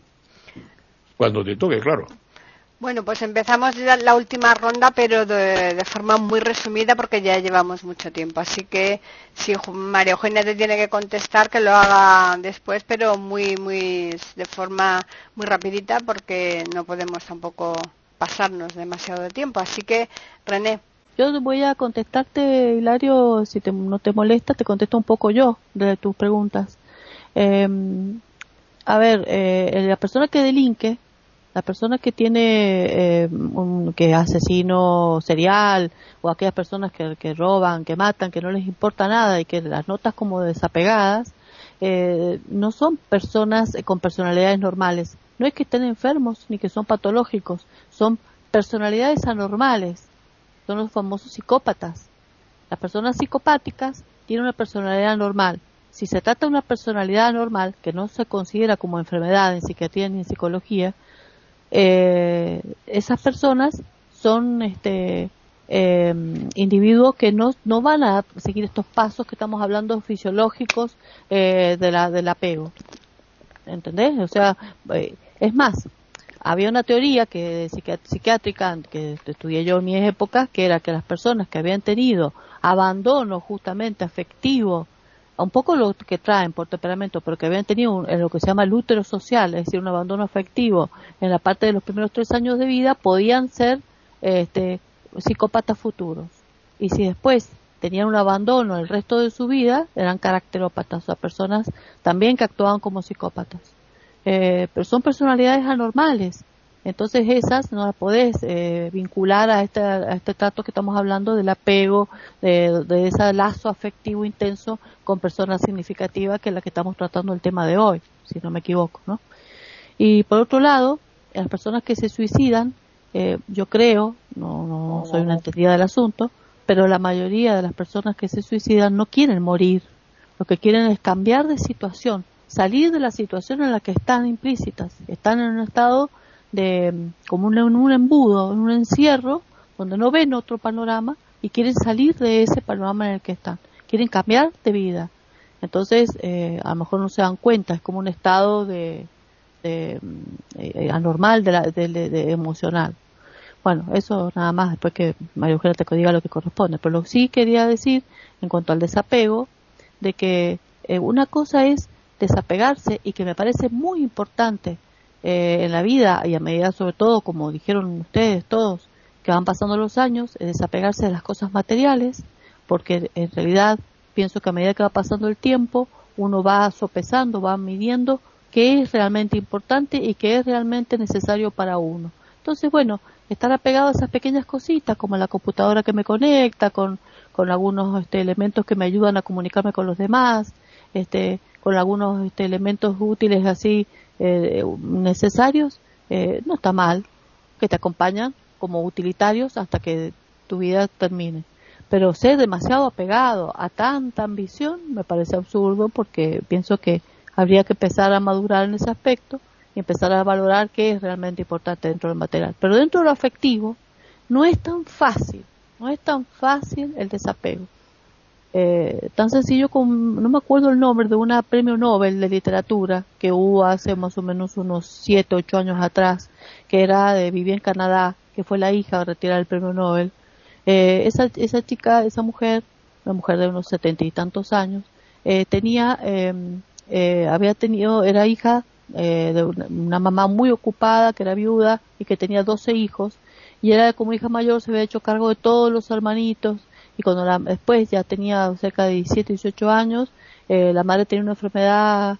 Cuando te toque, claro. Bueno, pues empezamos ya la última ronda, pero de, de forma muy resumida porque ya llevamos mucho tiempo. Así que si María Eugenia te tiene que contestar, que lo haga después, pero muy, muy de forma muy rapidita porque no podemos tampoco pasarnos demasiado de tiempo. Así que, René. Yo voy a contestarte, Hilario, si te, no te molesta, te contesto un poco yo de tus preguntas. Eh, a ver, eh, la persona que delinque, la persona que tiene, eh, un, que es asesino serial, o aquellas personas que, que roban, que matan, que no les importa nada y que las notas como desapegadas, eh, no son personas con personalidades normales. No es que estén enfermos ni que son patológicos, son personalidades anormales. Son los famosos psicópatas. Las personas psicopáticas tienen una personalidad normal. Si se trata de una personalidad anormal, que no se considera como enfermedad en psiquiatría ni en psicología, eh, esas personas son este eh, individuos que no, no van a seguir estos pasos que estamos hablando fisiológicos eh, de la, del apego. ¿Entendés? O sea, eh, es más, había una teoría que psiquiátrica que estudié yo en mis épocas, que era que las personas que habían tenido abandono justamente afectivo, un poco lo que traen por temperamento, pero que habían tenido un, lo que se llama el útero social, es decir, un abandono afectivo en la parte de los primeros tres años de vida, podían ser este, psicópatas futuros. Y si después tenían un abandono el resto de su vida, eran caracterópatas, o sea, personas también que actuaban como psicópatas. Eh, pero son personalidades anormales, entonces esas no las podés eh, vincular a este, a este trato que estamos hablando del apego, de, de ese lazo afectivo intenso con personas significativas, que es la que estamos tratando el tema de hoy, si no me equivoco, ¿no? Y por otro lado, las personas que se suicidan, eh, yo creo, no, no soy una entendida del asunto, pero la mayoría de las personas que se suicidan no quieren morir, lo que quieren es cambiar de situación, salir de la situación en la que están implícitas, están en un estado de como un, un embudo, en un encierro, donde no ven otro panorama y quieren salir de ese panorama en el que están, quieren cambiar de vida. Entonces, eh, a lo mejor no se dan cuenta, es como un estado de, de eh, anormal de, la, de, de, de emocional. Bueno, eso nada más, después que María Eugenia te diga lo que corresponde. Pero lo que sí quería decir, en cuanto al desapego, de que eh, una cosa es desapegarse, y que me parece muy importante eh, en la vida, y a medida, sobre todo, como dijeron ustedes todos, que van pasando los años, es desapegarse de las cosas materiales, porque en realidad pienso que a medida que va pasando el tiempo, uno va sopesando, va midiendo qué es realmente importante y qué es realmente necesario para uno. Entonces, bueno, estar apegado a esas pequeñas cositas, como la computadora que me conecta, con, con algunos este, elementos que me ayudan a comunicarme con los demás, este, con algunos este, elementos útiles así eh, necesarios, eh, no está mal, que te acompañan como utilitarios hasta que tu vida termine. Pero ser demasiado apegado a tanta ambición me parece absurdo, porque pienso que habría que empezar a madurar en ese aspecto y empezar a valorar qué es realmente importante dentro del material. Pero dentro de lo afectivo no es tan fácil, no es tan fácil el desapego. Eh, tan sencillo como, no me acuerdo el nombre de una premio Nobel de literatura que hubo hace más o menos unos siete, ocho años atrás, que era de, vivía en Canadá, que fue la hija de retirar el premio Nobel. Eh, esa, esa chica, esa mujer, una mujer de unos setenta y tantos años, eh, tenía, eh, eh, había tenido, era hija eh, de una, una mamá muy ocupada, que era viuda y que tenía doce hijos, y era como hija mayor, se había hecho cargo de todos los hermanitos, y cuando la, después ya tenía cerca de diecisiete, dieciocho años, eh, la madre tenía una enfermedad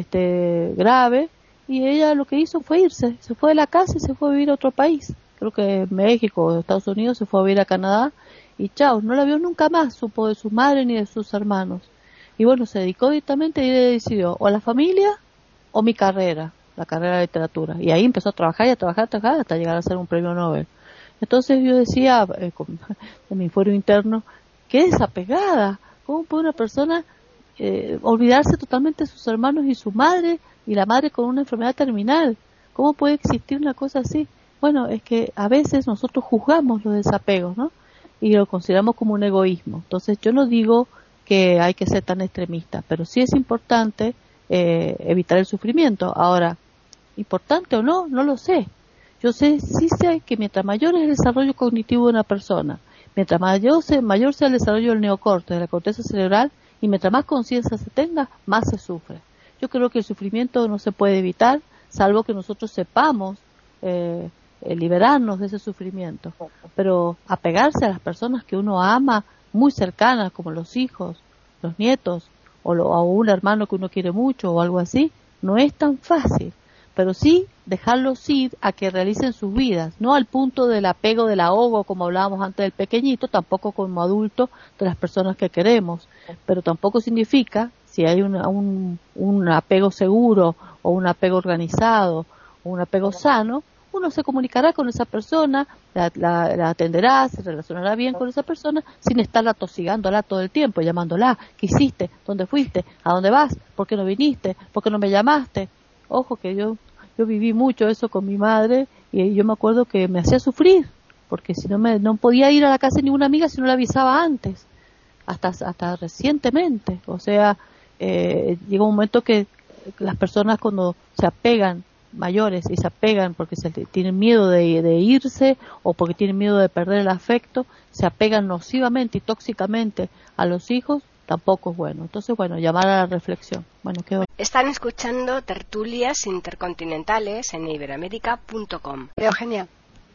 este, grave, y ella lo que hizo fue irse, se fue de la casa y se fue a vivir a otro país. Creo que México o Estados Unidos, se fue a vivir a Canadá y chao, no la vio nunca más, supo de su madre ni de sus hermanos. Y bueno, se dedicó directamente y decidió o la familia o mi carrera, la carrera de literatura. Y ahí empezó a trabajar y a trabajar, a trabajar hasta llegar a ser un premio Nobel. Entonces yo decía, eh, con, en mi fuero interno, qué desapegada, ¿cómo puede una persona eh, olvidarse totalmente de sus hermanos y su madre, y la madre con una enfermedad terminal? ¿Cómo puede existir una cosa así? Bueno, es que a veces nosotros juzgamos los desapegos, ¿no? Y lo consideramos como un egoísmo. Entonces yo no digo que hay que ser tan extremista, pero sí es importante eh, evitar el sufrimiento. Ahora, ¿importante o no? No lo sé. Yo sé, sí sé que mientras mayor es el desarrollo cognitivo de una persona, mientras mayor, se, mayor sea el desarrollo del neocórtex, de la corteza cerebral, y mientras más conciencia se tenga, más se sufre. Yo creo que el sufrimiento no se puede evitar, salvo que nosotros sepamos eh, eh, liberarnos de ese sufrimiento. Pero apegarse a las personas que uno ama, muy cercanas, como los hijos, los nietos, o, lo, o un hermano que uno quiere mucho, o algo así, no es tan fácil. Pero sí dejarlos ir a que realicen sus vidas, no al punto del apego, del ahogo, como hablábamos antes del pequeñito, tampoco como adulto de las personas que queremos, pero tampoco significa, si hay una, un, un apego seguro, o un apego organizado, o un apego sano, uno se comunicará con esa persona, la, la, la atenderá, se relacionará bien con esa persona, sin estarla tosigándola todo el tiempo, llamándola, ¿qué hiciste? ¿Dónde fuiste? ¿A dónde vas? ¿Por qué no viniste? ¿Por qué no me llamaste? Ojo que yo yo viví mucho eso con mi madre, y yo me acuerdo que me hacía sufrir, porque si no me no podía ir a la casa de ninguna amiga si no la avisaba antes, hasta hasta recientemente. O sea, eh, llega un momento que las personas cuando se apegan, mayores, y se apegan porque se tienen miedo de, de irse, o porque tienen miedo de perder el afecto, se apegan nocivamente y tóxicamente a los hijos, tampoco es bueno. Entonces, bueno, llamar a la reflexión. Bueno, qué bueno. Están escuchando Tertulias Intercontinentales en iberoamérica punto com. Eugenia.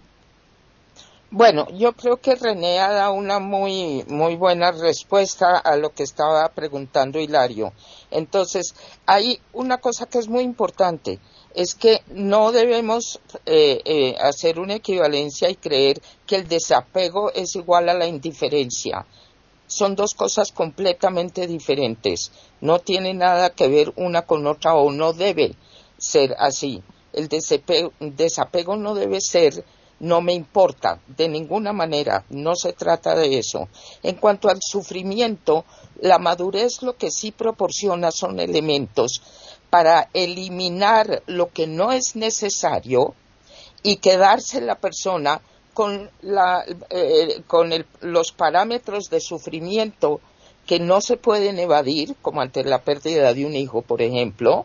Bueno, yo creo que René ha dado una muy muy buena respuesta a lo que estaba preguntando Hilario. Entonces, hay una cosa que es muy importante, es que no debemos eh, eh, hacer una equivalencia y creer que el desapego es igual a la indiferencia. Son dos cosas completamente diferentes. No tiene nada que ver una con otra, o no debe ser así. El desapego, desapego no debe ser no me importa, de ninguna manera, no se trata de eso. En cuanto al sufrimiento, la madurez lo que sí proporciona son elementos para eliminar lo que no es necesario y quedarse la persona con, la, eh, con el, los parámetros de sufrimiento que no se pueden evadir, como ante la pérdida de un hijo, por ejemplo,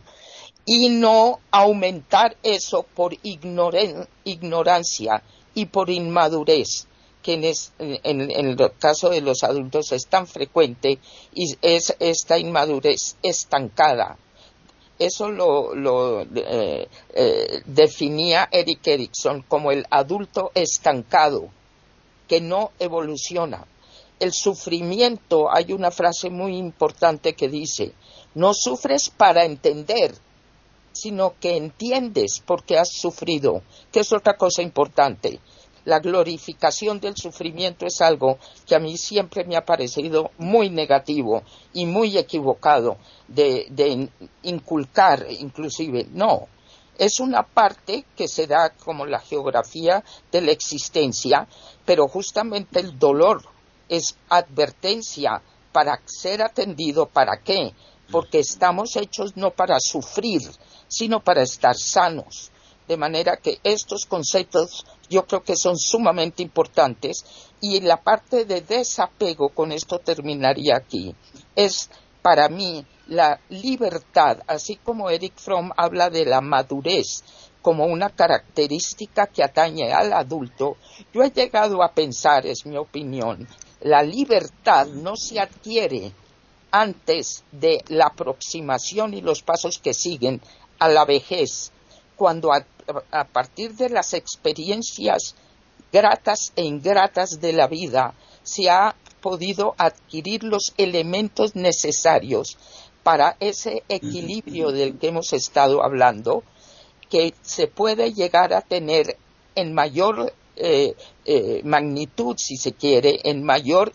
y no aumentar eso por ignoren, ignorancia y por inmadurez, que en, es, en, en el caso de los adultos es tan frecuente, y es esta inmadurez estancada. Eso lo, lo eh, eh, definía Erik Erikson como el adulto estancado, que no evoluciona. El sufrimiento, hay una frase muy importante que dice, no sufres para entender, sino que entiendes porque has sufrido, que es otra cosa importante. La glorificación del sufrimiento es algo que a mí siempre me ha parecido muy negativo y muy equivocado de, de inculcar, inclusive. No, es una parte que se da como la geografía de la existencia, pero justamente el dolor es advertencia para ser atendido. ¿Para qué? Porque estamos hechos no para sufrir, sino para estar sanos. De manera que estos conceptos yo creo que son sumamente importantes, y la parte de desapego, con esto terminaría aquí, es para mí la libertad, así como Erich Fromm habla de la madurez como una característica que atañe al adulto. Yo he llegado a pensar, es mi opinión, la libertad no se adquiere antes de la aproximación y los pasos que siguen a la vejez, cuando a, a partir de las experiencias gratas e ingratas de la vida se ha podido adquirir los elementos necesarios para ese equilibrio del que hemos estado hablando, que se puede llegar a tener en mayor eh, eh, magnitud, si se quiere, en mayor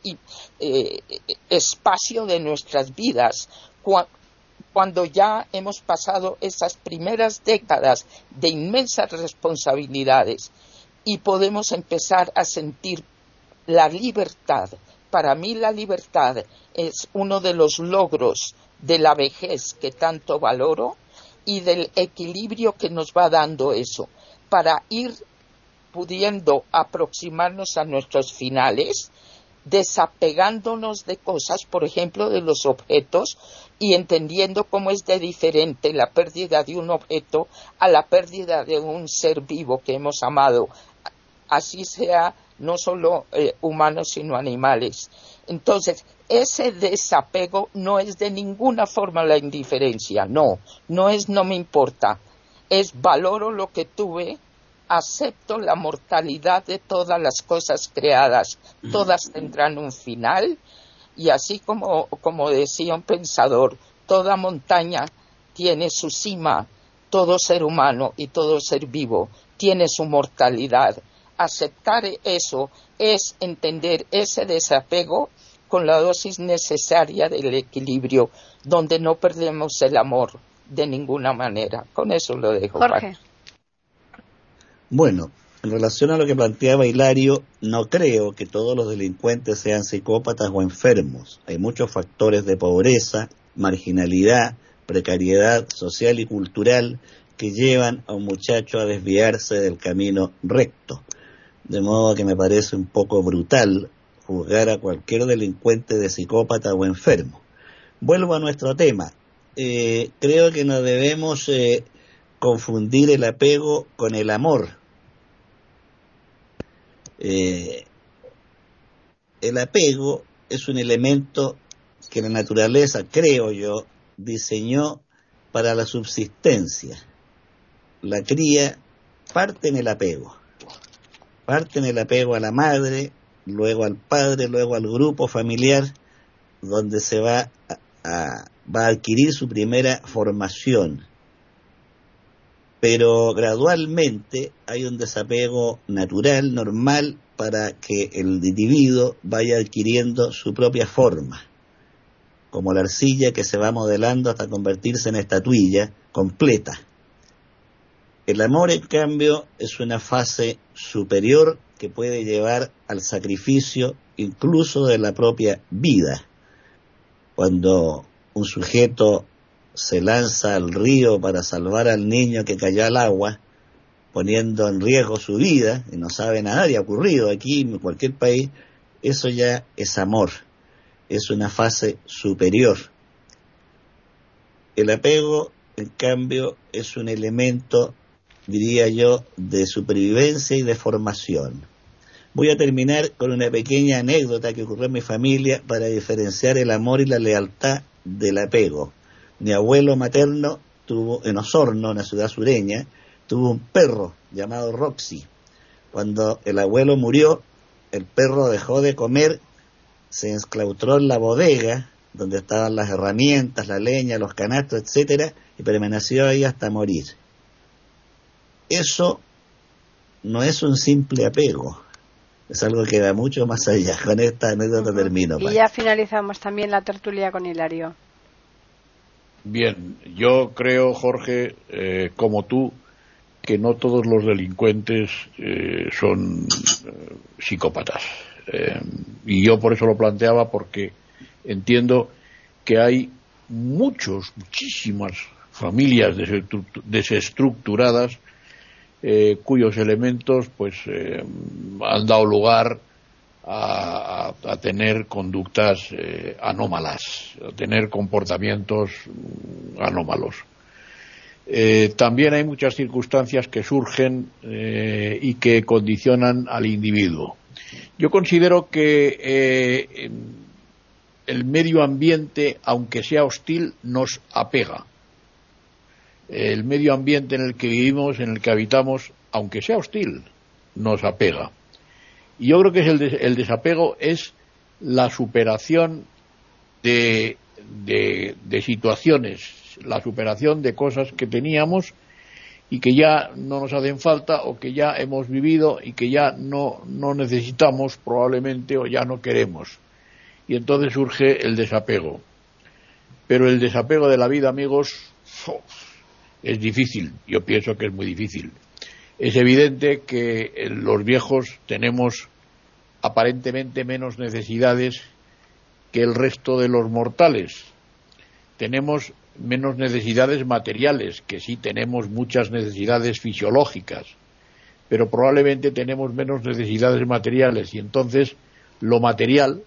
eh, espacio de nuestras vidas, cu- cuando ya hemos pasado esas primeras décadas de inmensas responsabilidades y podemos empezar a sentir la libertad. Para mí la libertad es uno de los logros de la vejez que tanto valoro y del equilibrio que nos va dando eso, para ir pudiendo aproximarnos a nuestros finales, desapegándonos de cosas, por ejemplo, de los objetos, y entendiendo cómo es de diferente la pérdida de un objeto a la pérdida de un ser vivo que hemos amado, así sea no solo eh, humanos sino animales. Entonces, ese desapego no es de ninguna forma la indiferencia, no, no es no me importa, es valoro lo que tuve, acepto la mortalidad de todas las cosas creadas, todas tendrán un final, y así como, como decía un pensador, toda montaña tiene su cima, todo ser humano y todo ser vivo tiene su mortalidad. Aceptar eso es entender ese desapego con la dosis necesaria del equilibrio, donde no perdemos el amor de ninguna manera. Con eso lo dejo. Jorge. Bueno, en relación a lo que planteaba Hilario, no creo que todos los delincuentes sean psicópatas o enfermos. Hay muchos factores de pobreza, marginalidad, precariedad social y cultural que llevan a un muchacho a desviarse del camino recto. De modo que me parece un poco brutal juzgar a cualquier delincuente de psicópata o enfermo. Vuelvo a nuestro tema. Eh, creo que no debemos eh, confundir el apego con el amor. Eh, el apego es un elemento que la naturaleza, creo yo, diseñó para la subsistencia. La cría parte en el apego. Parte en el apego a la madre, luego al padre, luego al grupo familiar, donde se va a, a, va a adquirir su primera formación. Pero gradualmente hay un desapego natural, normal, para que el individuo vaya adquiriendo su propia forma, como la arcilla que se va modelando hasta convertirse en estatuilla completa. El amor, en cambio, es una fase superior que puede llevar al sacrificio incluso de la propia vida. Cuando un sujeto se lanza al río para salvar al niño que cayó al agua, poniendo en riesgo su vida, y no sabe nada, y ha ocurrido aquí en cualquier país, eso ya es amor, es una fase superior. El apego, en cambio, es un elemento, diría yo, de supervivencia y de formación. Voy a terminar con una pequeña anécdota que ocurrió en mi familia para diferenciar el amor y la lealtad del apego. Mi abuelo materno tuvo, en Osorno, una ciudad sureña, tuvo un perro llamado Roxy. Cuando el abuelo murió, el perro dejó de comer, se enclaustró en la bodega, donde estaban las herramientas, la leña, los canastos, etcétera, y permaneció ahí hasta morir. Eso no es un simple apego, es algo que va mucho más allá. Con esta anécdota uh-huh. termino. Y ya finalizamos también la tertulia con Hilario. Bien, yo creo, Jorge, eh, como tú, que no todos los delincuentes eh, son eh, psicópatas. Eh, y yo por eso lo planteaba, porque entiendo que hay muchos, muchísimas familias desestructuradas eh, cuyos elementos pues eh, han dado lugar a, a, a tener conductas eh, anómalas, a tener comportamientos anómalos. Eh, también hay muchas circunstancias que surgen eh, y que condicionan al individuo. Yo considero que eh, el medio ambiente, aunque sea hostil, nos apega. El medio ambiente en el que vivimos, en el que habitamos, aunque sea hostil, nos apega. Y yo creo que es el, des- el desapego es la superación de, de, de situaciones, la superación de cosas que teníamos y que ya no nos hacen falta, o que ya hemos vivido y que ya no, no necesitamos probablemente, o ya no queremos. Y entonces surge el desapego. Pero el desapego de la vida, amigos, oh, es difícil. Yo pienso que es muy difícil. Es evidente que los viejos tenemos aparentemente menos necesidades que el resto de los mortales. Tenemos menos necesidades materiales, que sí tenemos muchas necesidades fisiológicas, pero probablemente tenemos menos necesidades materiales, y entonces lo material,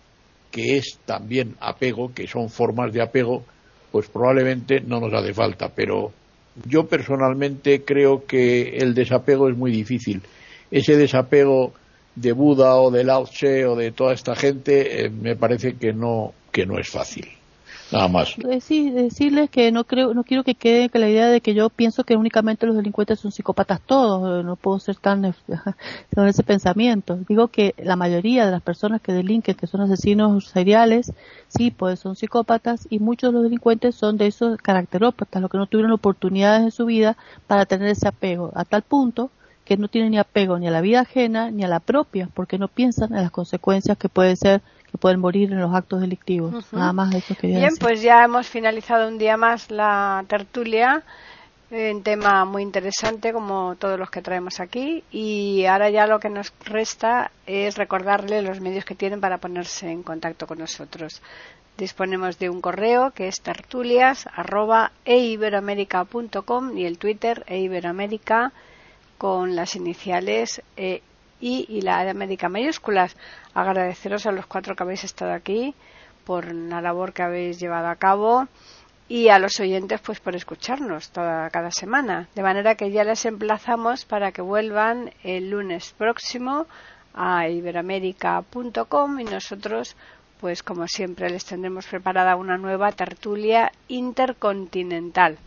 que es también apego, que son formas de apego, pues probablemente no nos hace falta. Pero yo personalmente creo que el desapego es muy difícil. Ese desapego de Buda o de Lao Tse o de toda esta gente eh, me parece que no, que no es fácil. Nada más. Sí, decirles que no creo, no quiero que quede que la idea de que yo pienso que únicamente los delincuentes son psicópatas todos. No puedo ser tan con ese pensamiento. Digo que la mayoría de las personas que delinquen, que son asesinos seriales, sí, pues son psicópatas, y muchos de los delincuentes son de esos caracterópatas, los que no tuvieron oportunidades en su vida para tener ese apego, a tal punto que no tienen ni apego ni a la vida ajena ni a la propia, porque no piensan en las consecuencias que puede ser, que pueden morir en los actos delictivos. Uh-huh. Nada más eso quería Bien, decir. pues ya hemos finalizado un día más la tertulia, eh, un tema muy interesante como todos los que traemos aquí, y ahora ya lo que nos resta es recordarle los medios que tienen para ponerse en contacto con nosotros. Disponemos de un correo que es tertulias arroba eiberoamerica punto com y el Twitter eiberoamerica con las iniciales eh, I y la de América mayúsculas. Agradeceros a los cuatro que habéis estado aquí por la labor que habéis llevado a cabo, y a los oyentes pues por escucharnos toda cada semana, de manera que ya les emplazamos para que vuelvan el lunes próximo a iberoamerica punto com, y nosotros pues como siempre les tendremos preparada una nueva tertulia intercontinental.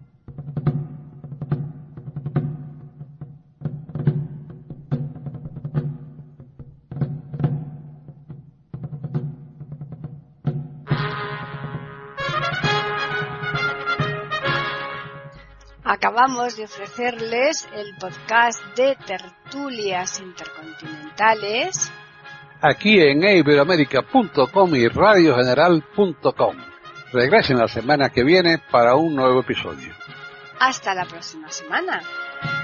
Acabamos de ofrecerles el podcast de tertulias intercontinentales aquí en iberoamerica punto com y radio general punto com. Regresen la semana que viene para un nuevo episodio. Hasta la próxima semana.